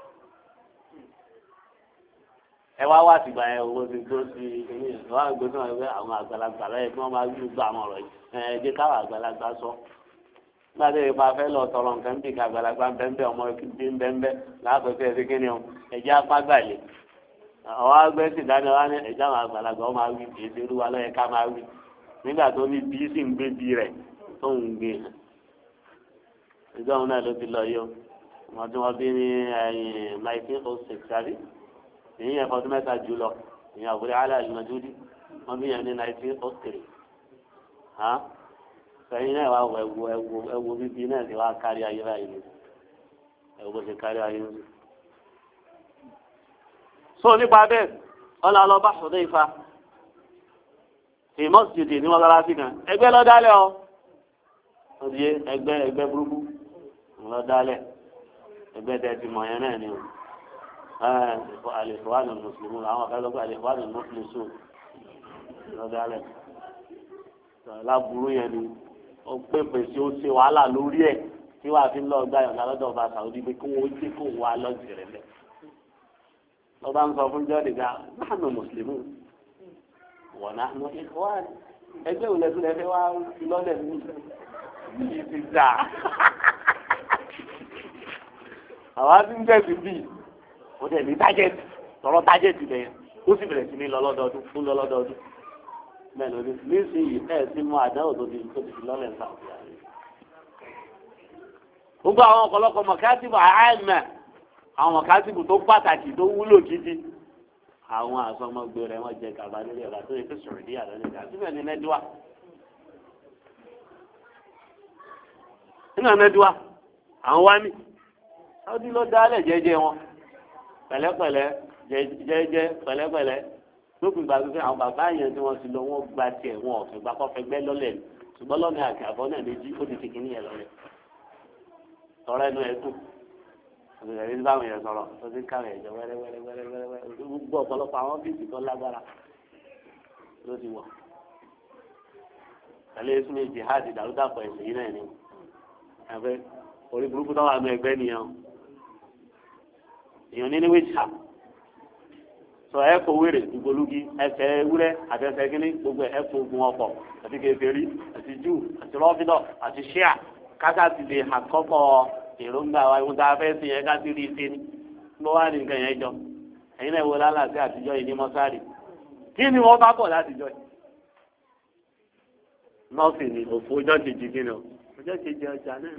Speaker 1: ẹ wá wá àtìgbà yẹn owó ti tó sí ẹ̀yìn ìwà àgbẹ̀sọ̀ ẹgbẹ́ àwọn àgbàlagbà lẹ́yìn tí wọ́n máa gbé gbọ́ àwọn ọ̀rọ̀ yìí ẹ̀ jẹ́ káwọn àgbàlagbà sọ. nígbà tí ìpa fẹ́ lọ tọrọ nǹkan bí ká àgbàlagbà ń bẹ́ńbẹ́ ọmọ bí ń bẹ́ńbẹ́ láàpẹ̀ fẹ́ ṣe kíni o ẹ̀jẹ̀ apá gbàlẹ̀. àwọn agbẹ́ sì dáná wá ní ẹ̀jẹ̀ àwọn àgbàlagbà ó máa wí èsì irú wa lọ́yẹ ká máa wí nígbà tó ní bí sì ń gbé bí rẹ̀ tó ń gbé ìjọ òun náà ló ti lọ yó wọn tí wọn bí ní nineteen oh six àbí èyí yẹn fọdún mẹ́ta jù lọ ìyẹn àbúrò alẹ́ àlùmọ́dúdí wọn bí yẹn ní nineteen oh three sẹ́yìn náà wà ẹ̀wù ẹ̀wù ẹ̀wù bíbí náà ti wá kárí ayé báyìí ni ẹ̀wù bó ṣe kárí ayé ni. so nípa bẹ́ẹ̀ ọ̀là lọ bá Hudayfa fi mọ́sídìí ní wọ́n lára sí kan ẹgbẹ́ lọ dálẹ̀ ọ òdi ẹgbẹ́ ẹgbẹ́ burúkú lọ dálẹ̀ ẹgbẹ́ tẹ ti mọ̀ yẹn náà ni o àlèfọ́wánì mùsùlùmí àwọn akẹ́kọ̀ọ́ àlèfọ́wánì mùsùlùmí lọ dálẹ̀ láburú yẹn ni ó pèpè sí ó ṣe wàhálà lórí ẹ̀ tí wàá fi ń lọ gbà yọ̀ǹda lọ́dọ̀ ọba Saudi pé kó wọ́n dé kó wà lọ́jì rẹ̀ lẹ̀ lọ́ba ń sọ fún jọ́ọ̀dì ká náà nù mùsùlùmí wọ̀n náà nù ìfọwọ́n ẹgbẹ́ òun lẹ́sùn lẹ́fẹ́ wá lọ́lẹ̀ ní yìí ti dà àwa ti ń tẹ̀sí bí ó dẹ̀ ní tájẹ́tì tọrọ tájẹ́tì bẹ́ẹ̀ ó sì bẹ̀rẹ̀ sí ní lọ lọ́dọọdún fún lọ lọ́dọọdún bẹ́ẹ̀ lórí nísìnyí ẹ̀ sí mú àdáwò tó ti tó ti fi lọ́lẹ̀ nípa òkè àná. gbogbo àwọn ọ̀pọ̀lọpọ̀ mọ̀kátìbù àìmẹ̀ àwọn mọ̀kátìbù tó pàtàkì tó wúlò gidi àwọn àsọmọgbé rẹ̀ wọ́n jẹ gàba lórí ọ̀la tó yẹ kó sọ̀rọ̀ ní àlọ́ nígbà síbẹ̀ ní nẹ́dúwà. nínú nẹ́dúwà àwọn wá mí ọdún ló dálẹ̀ jẹ́jẹ́ wọn pẹ̀lẹ́pẹ̀lẹ́ jẹ́jẹ́ pẹ̀lẹ́pẹ̀lẹ́ lókùn ìgbà pípẹ́ àwọn bàbá yẹn tí wọ́n ti lọ wọ́n gba tiẹ̀ wọn ọ̀fẹ́ gba kọ́fẹ́ gbẹ́ lọ́lẹ̀ ṣùgbọ́n lọ́nà àti àbọ̀ náà méjì ó ti ti kìíní yẹn lọ́lẹ̀ tọrọ ẹnu ẹ̀ kù òṣèlú ẹni báwọn yẹn sọ̀rọ̀ tó ti ń kàwé ẹ̀jọ̀ wẹ́rẹ́wẹ́rẹ́wẹ́rẹ́ gbogbo ọ̀pọ̀lọpọ̀ àwọn bíìsì tó lágbára ló ti wọ̀ tẹ̀lé súnmọ́ jihad ìdàrúdàpọ̀ ẹ̀sìn yìí náà ni ẹ̀fẹ́ orí burúkú tó wà nù ẹgbẹ́ nìyẹn èèyàn ní ní wíjà sọ ẹ kó wéré ìgbòlugi ẹsẹ̀ ewúrẹ́ àtẹsẹ̀ kínní gbogbo ẹ kó gun ọkọ̀ àti kèfèrí àti jù àti rọ́bìdọ̀ àti ṣíà káká ti lè àkọ́kọ́ èròǹgbà wa ìwọ̀n tá a fẹ́ sìn yẹn ká ti rí i sí ni ló wá ní nǹkan yẹn jọ ẹ̀yin náà wo lálàsí àtijọ́ yìí ní mọ́sárì kí ni wọ́n bá bọ̀ látijọ́ yìí nọ́ọ̀sì ni òfò ọjọ́ kejì kí ni o ọjọ́ kejì ọjà náà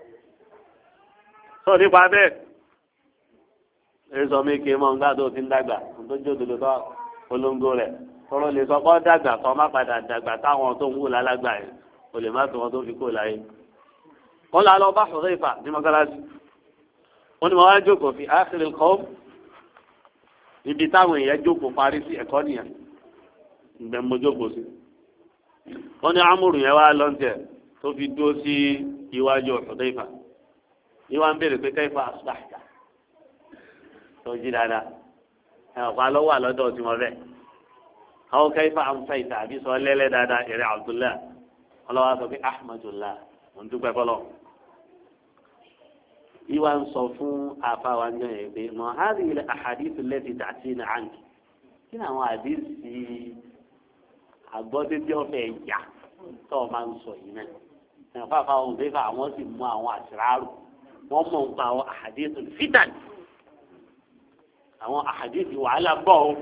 Speaker 1: sọ nípa bẹ́ẹ̀ èso mi kì í mọ nígbà tó ti ń dàgbà tó jó dodo tó polongo rẹ̀ tọrọ lè sọ kọ́ dàgbà kọ́ má padà dàgbà táwọn tó ń wò lálágbà yẹn kò lè má tó wọn tó fi kó láyé wọn là lọ bá sọ̀rọ̀ ìfà ní mọ́sálásí wọn ni wọn wá jókòó fi áṣírí kọ́ ibi táwọn èèyàn jókòó parí sí ẹ̀kọ́ nìyẹn ìgbẹ́ mo jókòó sí wọn ní amúrù yẹn wá lọ́ntẹ̀ tó fi dúró sí iwájú sọ̀rọ̀ ìfà ìwà ń béèrè pé kẹ́fà àṣùbàṣà tó jí dáadáa ẹ̀ ọ̀pá lọ́wọ́ àlọ́dọ̀ tí wọ́n rẹ̀ àwọn kẹ́fà àmúfẹ́ìtà àbí sọ lẹ́lẹ́ dáadáa ẹ̀rẹ́ Abdullah ọlọ́wọ́ sọ pé ahmadullah mo ń dúpẹ́ fọlọ́ ìwà ń sọ fún afáwa ń yẹn pé mọ hàrí ilẹ̀ àhàdìsí lẹ́tì dàtí ní àǹkì kí ni àwọn àdìsí àgbọ́dédé ọ̀fẹ́ ìyá tó o máa ń sọ yìí náà ẹ̀ fáfá ohun tó fà àwọn sì mú àwọn àṣírárù wọ́n mọ̀ nípa àwọn àhàdìsí fítàn àwọn àhàdìsí wàhálà bọ̀ ọ́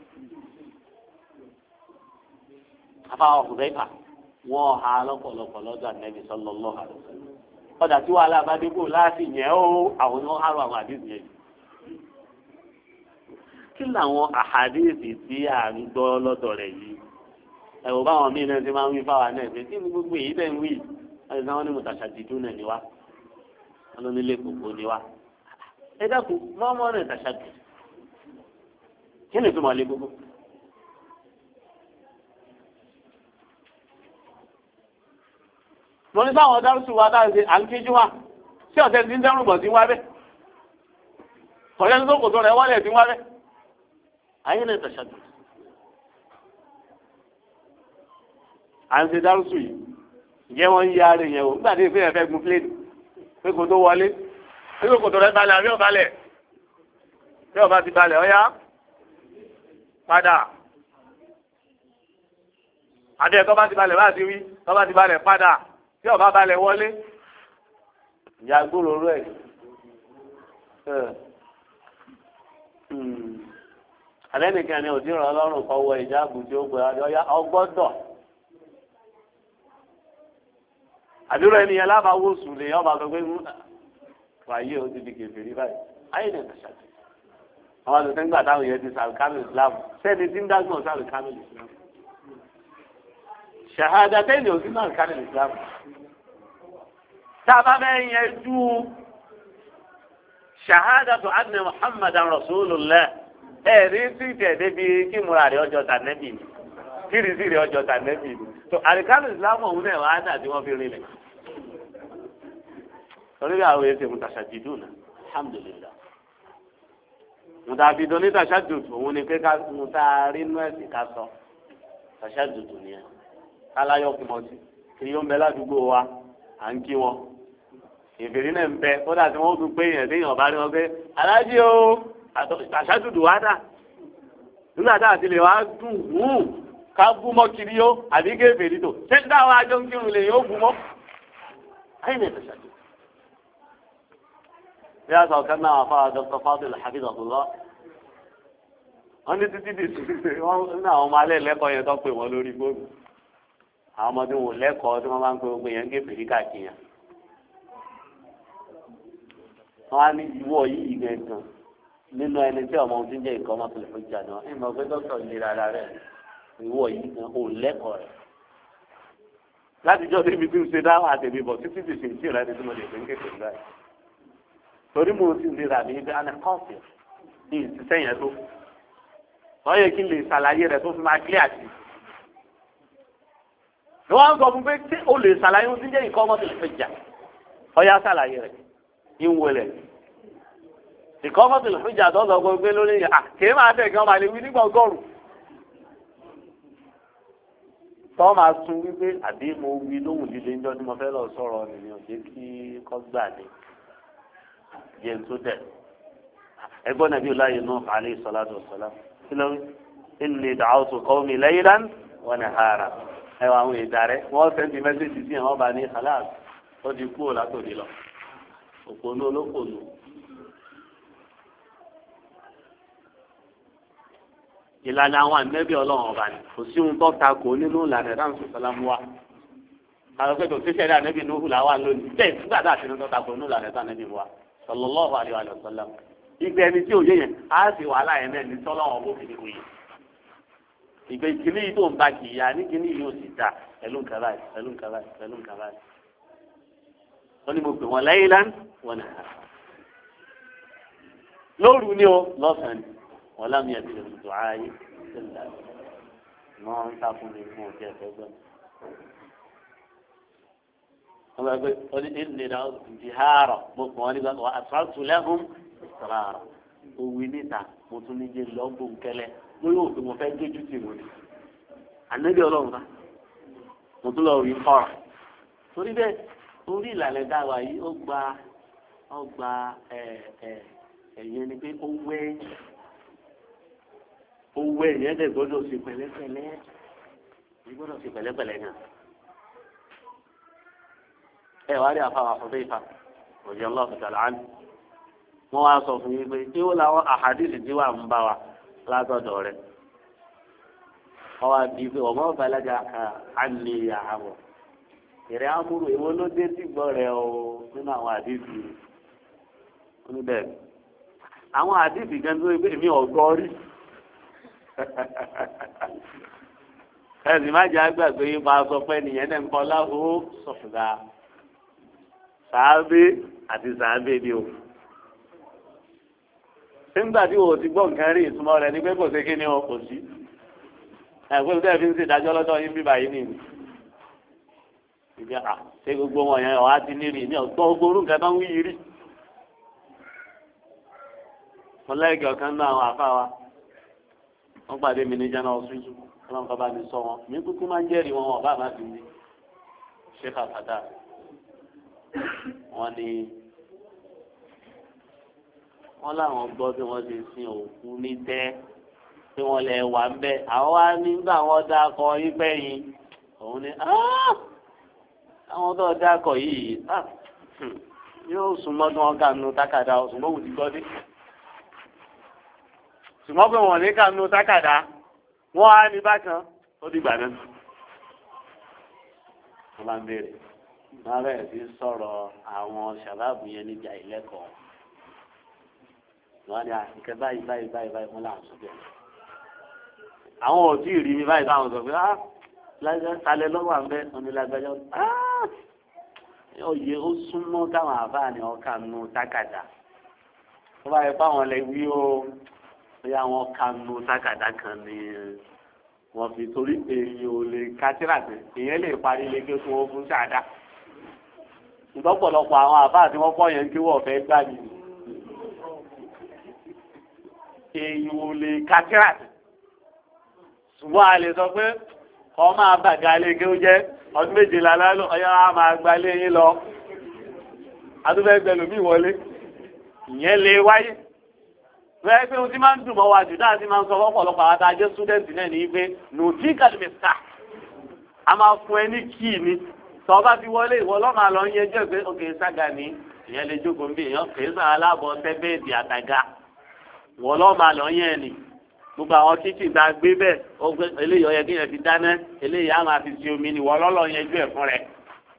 Speaker 1: afáwa ohun tó fà wọ́n ha lọ́pọ̀lọpọ̀ lọ́dọ̀ Ànábì sallallahu alaihi wasallam ọ̀dà tí wàhálà bá dé kó láti yẹn ó àwọn ni wọ́n hárò àwọn àdéhùn yẹn. kí làwọn àhàdéhùn tí à ń gbọ́ lọ́dọ̀ rẹ̀ yìí ẹ̀wọ̀n báwọn míì náà ti máa ń wí fáwọn náà pé kí ni gbogbo èyí bẹ́ẹ̀ ń wí ẹ̀sìn náà wọ́n ní mutashadidun náà ni wá wọ́n ló nílé kòkó ni wá. ẹ dákun mọ́mọ́ rẹ̀ tashadud kí ni ìtumọ̀ lé gbogbo. mo ní sáwọn dárúsù wa dáa ṣe à ń kéjú wa sí ọ̀tẹ́ tí ń dẹ́rù bọ̀ sí wá bẹ́ẹ̀ ọ̀rẹ́ tó kò tó rẹ̀ wọ́lẹ̀ sí wá bẹ́ẹ̀ ayé lè tẹ̀sàdù à ń ṣe dárúsù yìí ìyẹ́ wọ́n ń yí ara yẹn o nígbà tí ìfẹ́ yẹn fẹ́ gun pléènì pé kò tó wọlé pé kò tó rẹ̀ balẹ̀ àbí ọ̀balẹ̀ tí ọba ti balẹ̀ ọ̀yá padà àbí ẹ̀ tó bá ti balẹ̀ bá ti wí tó bá ti balẹ̀ padà tí ọba balẹ̀ wọlé ìyá gbòòrò rẹ̀ alẹ́ nìkan ni òdì ràn ọlọ́run kọ́ wọ ìjà àbùjọ ògbẹ́ ọ̀yá ọgbọ́dọ̀ àdúrà ènìyàn lábàáwò sùn lè ọba sọ pé wàyí o ti di kèfèrí báyìí ayé ní ìtàṣàtì àwọn àti sẹ́ńgbà táwọn yẹn ti sàlùkámì Islam sẹ́ni tí ń dágbọ̀n sàlùkámì Islam ṣàhádà tẹ́lẹ̀ òsì sàlùkámì Islam tá a bá bẹ́ẹ̀ yẹn ju ṣàhádà tó adìní Muhammadan Rasulullah ẹ̀rí sí ìtẹ̀dé bíi kí múra rẹ̀ ọjọ́ tà nẹ́bì ni kí rìsí rẹ̀ ọjọ́ tà nẹ́bì ni tó àlùkámì Islam ọ̀hún náà wà á dà tí wọ́n fi rinlẹ̀ torí bí àwọn èsì mutashadidun alhamdulillah mùtàbí doni tashadud òun ni pé ká mùtàrí inú ẹ̀sìn ká sọ tashadud nìyẹn káláyọ̀ kùmọ̀tì kí yóò ń bẹ ládùúgbò wa à ń kí wọn ìbèrè náà ń bẹ kódà tí wọ́n tún pé yẹn téèyàn bá rí wọn pé aláàjì o tashadud wá dà nígbà tá a ti lè wá dùn wùn ká bú mọ́ kiri yó àbí kéferì tó ṣé dáhùn àjọ ń kírun lè yóò bú mọ́ ayé ní tashadud. يا سو كنا وفاء دكتور فاضل حفظه الله wọ́n ní títí di wọ́n ní àwọn ọmọ alẹ́ lẹ́kọ̀ọ́ yẹn tó pè wọ́n lórí fóònù àwọn ọmọdé wò lẹ́kọ̀ọ́ tí wọ́n bá ń pe gbogbo yẹn ń gé fèrè káàkiri yẹn wọ́n á ní ìwọ yìí gangan nínú ẹni tí ọmọ ohun tí ń jẹ́ ìkọ́ ọmọ tó lè fún ìjà náà ẹ̀ mọ̀ pé dókítà ń lera ara rẹ̀ ìwọ yìí gan ò lẹ́kọ̀ọ́ rẹ̀ látijọ́ débi tí ń ṣe dáhùn àtẹ̀bí bọ̀ títí di ṣèǹtì rẹ̀ ní tí mo lè fi ń kékeré báyìí torí mo ti lera mi bí ana kọ́ọ̀fì ní ìsísẹ́ yẹn tó wọ́n yẹ kí n lè ṣàlàyé rẹ̀ tó fi máa kílẹ̀ àti. ni wọ́n ń sọ fún pé tí o lè ṣàlàyé ohun tí ń jẹ́ ìkọ́ ọmọ tó lè fẹ́ jà ọ̀yá ṣàlàyé rẹ̀ ń wọlé ìkọ́ ọmọ tó lè fẹ́ jà tó sọ pé lórí yẹn à kì í máa tẹ̀ kí wọ́n máa lè wí nígbà ọgọ́rùn. tọ́ máa sun wípé àbí mo wí lóhùn líle ńjọ́ tí mo fẹ́ lọ sọ̀rọ̀ nìyẹn jẹ́ kí kọ́ gbà ní yẹn tó dẹ̀ ẹgbọ́n nàbí ọláyé Nuh alayhi salatu wassalam kí ló ń inni da'awtu qawmi laylan wa nahara ẹwà àwọn ìdá rẹ wọ́n sẹ́ńtì mẹ́sẹ̀jì sí àwọn ọba ní khalas ó di kúrò látòdì lọ òpònú olókòlù. ìlànà àwọn ànẹ́bí ọlọ́run ọba ni kò sí ohun tó ta kò nínú ìlànà ẹ̀dá nsọ sálámù wa àwọn pé kò sí sẹ́dá ànẹ́bí Nuhu làwọn lónìí bẹ́ẹ̀ nígbà tá a ti ní tó ta kò nínú ìlànà ẹ̀dá ànẹ́bí wa sallallahu alaihi wa sallam ìgbẹ́ ẹni tí òye yẹn á sì wàhálà yẹn náà ní tọ́lọ́wọ́n bó fi ní òye ìgbẹ́ ìkíní yìí tó ń ba kì í ya ní kíní yìí ó sì ta pẹ̀lú nǹkan báyìí pẹ̀lú nǹkan báyìí pẹ̀lú nǹkan báyìí wọ́n ní mo pè wọ́n laylan wa nahara lóru ni o lọ́sàn-án wọ́n lámì ẹ̀sìn ìrìntò ayé sílẹ̀ wọ́n ń sá fún mi fún òkè ẹ̀fẹ́ gbọ́n. wọ́n bá gbé wọ́n ní ìnira jihara mo pè wọ́n nígbà wọ́n asfaltu lahum israra òwì níta mo tún ní jẹ́ lọ́gbọ̀n kẹlẹ́ lórí òfin mo fẹ́ dójú tì wọ́n ni. ànábì ọlọ́run ká mo tún lọ rí kọ́ra torí bẹ́ẹ̀ torí ìlànà dáwà yìí ó gba ó gba ẹ̀ ẹ̀ ẹ̀yẹ ni pé ó wẹ́ owó ẹ̀yẹ́ dẹ̀ gbọ́dọ̀ sí pẹ̀lẹ́pẹ̀lẹ́ ẹ̀ gbọ́dọ̀ sí pẹ̀lẹ́pẹ̀lẹ́ náà. ẹ wá rí àfàwà àfọ̀dé ìfà òjì ọlọ́ọ̀fù tàlà án wọ́n wá sọ fún yín pé tí ó làwọn àhàdìsì tí wà ń bá wa látọ̀dọ̀ rẹ̀ wọ́n wá bí pé ọmọ ọ̀bàlájà á ní àbọ̀ ìrẹ́ amúrò èwo ló dé sí gbọ́ rẹ̀ o nínú àwọn àdìsì oníbẹ̀ àwọn àdìsì gan tó yẹ pé èmi ọ̀gbọ́ rí ẹsìn má jẹ́ àgbàgbé yín máa sọ pé nìyẹn náà ń kọ́ láhó sọ̀fùgà sàábé àti sàábé ni o. nígbà tí o ti gbọ́ nǹkan rí ìtumọ̀ rẹ̀ ni pé kò sí kí ni o kò sí. ẹ̀gbọ́n tẹ́ fi ń ṣèdájọ́ lọ́dọ̀ yín bíbá yìí nìyí. ìgbà à ṣé gbogbo wọn yẹn ọ̀há ti nírì ní ọ̀gbọ́n gbogbo orúkọ tó ń wí yìí rí. mo lẹ́gẹ̀ẹ́ ọ̀kan náà àwọn àfa wa wọ́n pàdé mi ní jẹ́nà ọ̀ṣunjú ọlọ́run kọ́ bá mi sọ wọn mi kúkú máa ń jẹ́rìí wọn wọn bá máa fi ní ṣé kàkàtà wọ́n ní wọ́n láwọn gbọ́ bí wọ́n ti sin òkú ní tẹ́ tí wọ́n lè wà ń bẹ́ àwọn wá nígbà wọ́n dákọ̀ yípẹ́ yìí òun ni àwọn tó dákọ̀ yìí yóò sún mọ́tò wọn kà nù tákàdá ọ̀sùn mọ́wù ti gbọ́ dé ṣùgbọ́n pé wọ́n ní ká nu tákàdá wọ́n á ní bákan ó dìgbà náà. wọ́n bá ń béèrè wọ́n á bẹ̀rẹ̀ sí sọ̀rọ̀ àwọn ṣàbáàbù yẹn níjà ìlẹ́kọ̀ọ́. wọ́n á ní àṣìkẹ́ báyìí báyìí báyìí báyìí wọ́n láwọn sọ bẹ́ẹ̀. àwọn ò tí ì rí mi báyìí táwọn sọ pé á lágbájá talẹ̀ lọ́wọ́ à ń bẹ́ wọn ní lágbájá á oyè ó súnmọ́ táwọn àbá ni ọkà nu tákàdá. wọ́n bá yẹ fáwọn lè wí o bóyá wọn kanu sákàdá kan ní wọn fi torí èyí ò lè kátírà pé èyàn lè parí ilé kí ó tún wọn fún sáadá ìtọ́pọ̀lọpọ̀ àwọn àbá àti wọ́n kọ́ yẹn kí wọ́n fẹ́ gbà mí èyí ò lè kátírà pé ṣùgbọ́n a lè sọ pé kọ́ máa bàgà ilé kí ó jẹ́ ọdún méjìlá lálọ́ ọyọ́ á máa gba ilé yín lọ adúfẹ́ gbẹlòmí wọlé ìyẹn lè wáyé bẹ́ẹ̀ pé ohun tí máa ń dùn mọ́ wa jù dáa sí máa ń sọ fọ́pọ̀lọpọ̀ àwọn àtàjẹ́ súdẹ́ǹtì náà ní pé nùtí kàlùmísà a máa fún ẹ ní kíì ni tọ́ bá fi wọlé ìwọ lọ́mọ àlọ́ ń yẹjọ́ pé òkè sága ní ìyẹn lè jókòó bí èèyàn kèé sàn aláàbọ̀ tẹ́bẹ́ẹ̀dì àtàgà ìwọ lọ́mọ àlọ́ yẹn ni gbogbo àwọn kíchìn tá a gbé bẹ́ẹ̀ eléyìí ọyẹ kí yẹn fi dáná eléyìí á máa fi ti omi ni ìwọ lọ́lọ́ yẹn jú ẹ̀ fún rẹ̀.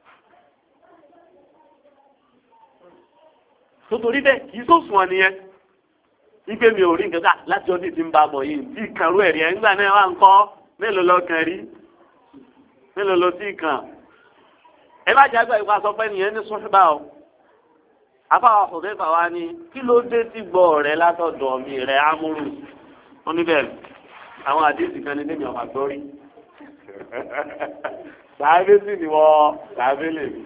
Speaker 1: nítorí bẹ́ẹ̀ kì í sòsùn ọ nìyẹn ipe mi ò rí nǹkan ká láti ọdún tí ń bá bọ̀ yìí tí ìkànnú ẹ̀rí ẹ̀ ńgbà náà wà ń kọ́ mélòó lọ kàn rí mélòó lọ sí ìkàn. ẹ bá jágbá ìpa sọ pé nìyẹn ní sọ́ṣùbà o. afáwọn ọ̀fọ̀fẹ́ fà wá ní kí ló dé tí gbọ́ rẹ látọ̀dọ̀ mi rẹ amúrù. wọ́n níbẹ̀ àwọn àdéhùn kan ní lẹ́yìn ọ̀pá gbọ́rí. sàábé sì ni wọ́n sàábé lè mi.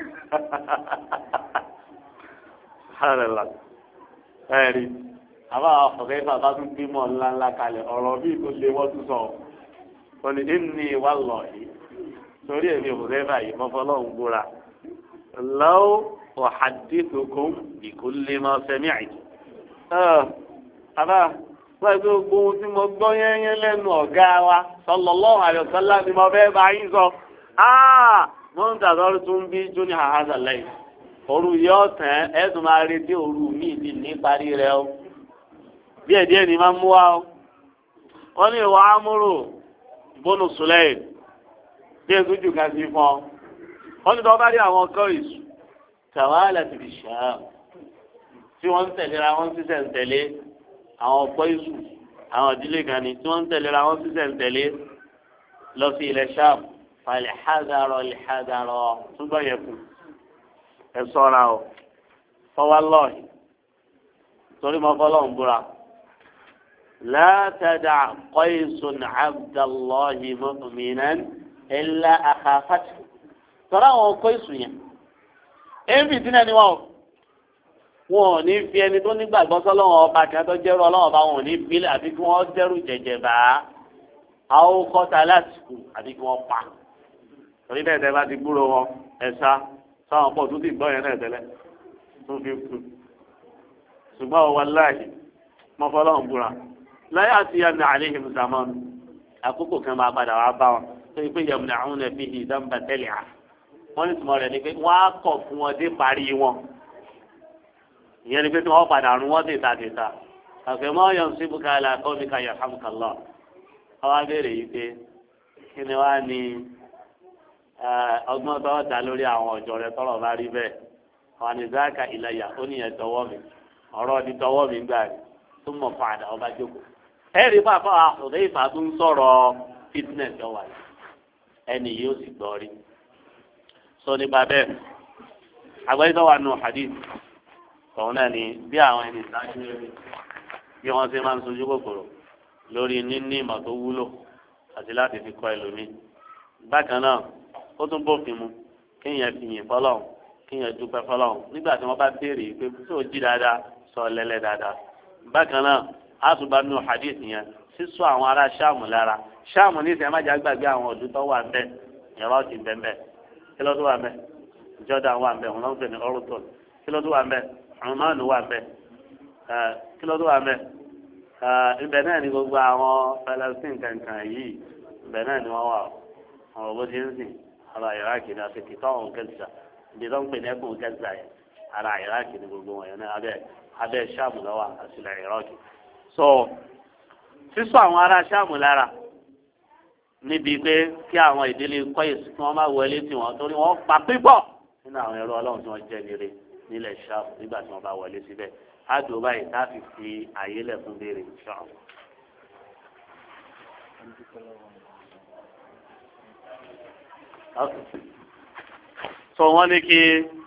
Speaker 1: ẹ̀rí àbá ọ̀fẹ́ bàbá tún bímọ ńláńlá kalẹ̀ ọ̀rọ̀ bíi tó lé wọ́n tún sọ ọ́ ní ìní wà lọ yìí torí èmi òfẹ́ báyìí mọ́fọ́lọ́hún gbóra lọ́wọ́ ọ̀hádìtòkùn ìkúlé máa fẹ́mi àìjù àbá wọ́n ti gbogbo ohun tí mo gbọ́ yẹ́nyẹ́ lẹ́nu ọ̀gá wa sallallahu alaihi wasallam ni mo fẹ́ bá yín sọ. wọ́n ń tàdọ́rù tún bí jóní àhádà lẹ́yìn òru yóò tẹ̀ ẹ́ tún máa retí òru míì ní níparí rẹ o díẹ̀ díẹ̀ ni máa ń mú wa o. wọ́n ní ìwà amúrò bónú sùlẹ̀yìn bí ètùjù kan sí fún ọ. wọ́n ní tọ́ bá rí àwọn kọ́ ìsù tàwálà ti fi ṣáà tí wọ́n ń tẹ̀léra wọ́n ń sísẹ̀ ń tẹ̀lé àwọn ọ̀pọ̀ ìsù àwọn ìdílé kan ní tí wọ́n ń tẹ̀léra wọ́n sísẹ̀ ń tẹ̀lé lọ sí ilẹ̀ Ṣáàm falẹ̀ hádàrọ̀ lè hádàrọ̀ túbọ̀ yẹ kù ẹ sọ́ra o fọwọ́ lọ́ọ̀hì torí mo fọ́ lọ́hùn búra látàdà Qaisun Abdallahi mu'minan illa akhafat tọ́ra àwọn ọkọ̀ ìsù yẹn èébì dínà ni wọ́n wọn ò ní fi ẹni tó nígbàgbọ́ sọ́lọ́wọ́n ọba kan tó jẹ́rú ọlọ́wọ́n ọba wọn ò ní bílẹ̀ àbí kí wọ́n dẹ́rù jẹ̀jẹ̀ bá àwọn kọ́ta láti kù àbí kí wọ́n pa torí bẹ́ẹ̀ tẹ́ bá ti gbúrò wọn ẹ̀sà sáwọn pọ̀ tó ti gbọ́ yẹn náà tẹ́lẹ̀ tó fi kú ṣùgbọ́n wallahi mọ́ fọlọ́run búra láyé àti yàmi àléhìm sàmọ́n àkókò kan máa padà wá bá wọn tó yẹ pé yàmùnà àwọn ẹ̀fí ìdánbà tẹ́lẹ̀ à wọ́n ní tùmọ̀ rẹ̀ ni pé wọ́n á kọ̀ fún wọn dé parí wọn ìyẹn ni pé tí wọ́n padà rún wọ́n tètà tètà àfẹ́mọ́ yọ̀ sí bukala kọ́mi ká yarhamukallah ọwọ́ abẹ́rẹ́ yìí pé kí ni wàá ní ọgbọ́n tó dá lórí àwọn ọ̀jọ́ rẹ tọ́rọ̀ bá rí bẹ́ẹ̀ àwọn ànizáàkà ìlàyà ó níyẹn tọwọ́ mi ọ̀rọ̀ ni tọwọ́ mi gbà rí tó mọ̀ padà ọba jókòó. ẹ̀rí pàpà àkùdé ìfà tó ń sọ̀rọ̀ fitness ọ̀wà ẹni yìí ó sì gbọ́ rí. sọ nípa bẹ́ẹ̀ àgbẹ̀yìntàn wà nù hadith òun náà ni bí àwọn ẹni ìsáájú rẹ̀ bí wọ́n ṣe máa ń sojú kòkòrò lórí níní ìmọ̀ tó wúlò àti láti fi kọ́ ẹlòmíì. bákan náà ó tún bófin mu kéèyàn fi yìn fọlọ́hún kéèyàn dúpẹ́ fọlọ́hún nígbà tí wọ́n bá béèrè pé tó jí dáadáa sọ lẹ́lẹ́ dáadáa. bákan náà a tún bá nù hadith yẹn sísọ àwọn ará sáàmù lára sáàmù ní ìsẹ̀ májà gbàgbé àwọn ọ̀dún tó wà ńbẹ̀ ẹ̀rọ ti bẹ̀ ńbẹ̀ kí ló tó wà ńbẹ̀ Jordan wà ńbẹ̀ wọn ló ń pè ní orúkọ kí ló tó wà ńbẹ̀ ọmọnù wà ńbẹ̀ kí ló tó wà ńbẹ̀ ibẹ̀ náà ni gbogbo àwọn Palestine kankan yìí ibẹ̀ náà ni wọ́n wà ọ̀rọ̀ bó ti ń sìn ara Iraq ní àti kìtọ́ ọ̀hún kẹ́sìtà ibi tó ń pè ní ẹkùn kẹ́sìtà yẹn ara Iraq ní gbogbo wọn yẹn náà abẹ́ abẹ́ Ṣáàmù lọ́wọ́ àti ilẹ̀ Iraq. so sísọ àwọn ará Ṣáàmù lára níbi pé kí àwọn ìdílé kọ́yèsí kí wọ́n má wọlé tí wọ́n torí wọ́n pa pípọ̀ nínú àwọn ẹ̀rọ Ọlọ́run tí wọ́n jẹ́ nire nílẹ̀ Ṣáàmù nígbà tí wọ́n bá wọlé síbẹ̀ á dùn báyìí tá a fi fi àyè lẹ̀ fún béèrè Ṣáàmù. so wọ́n ní kí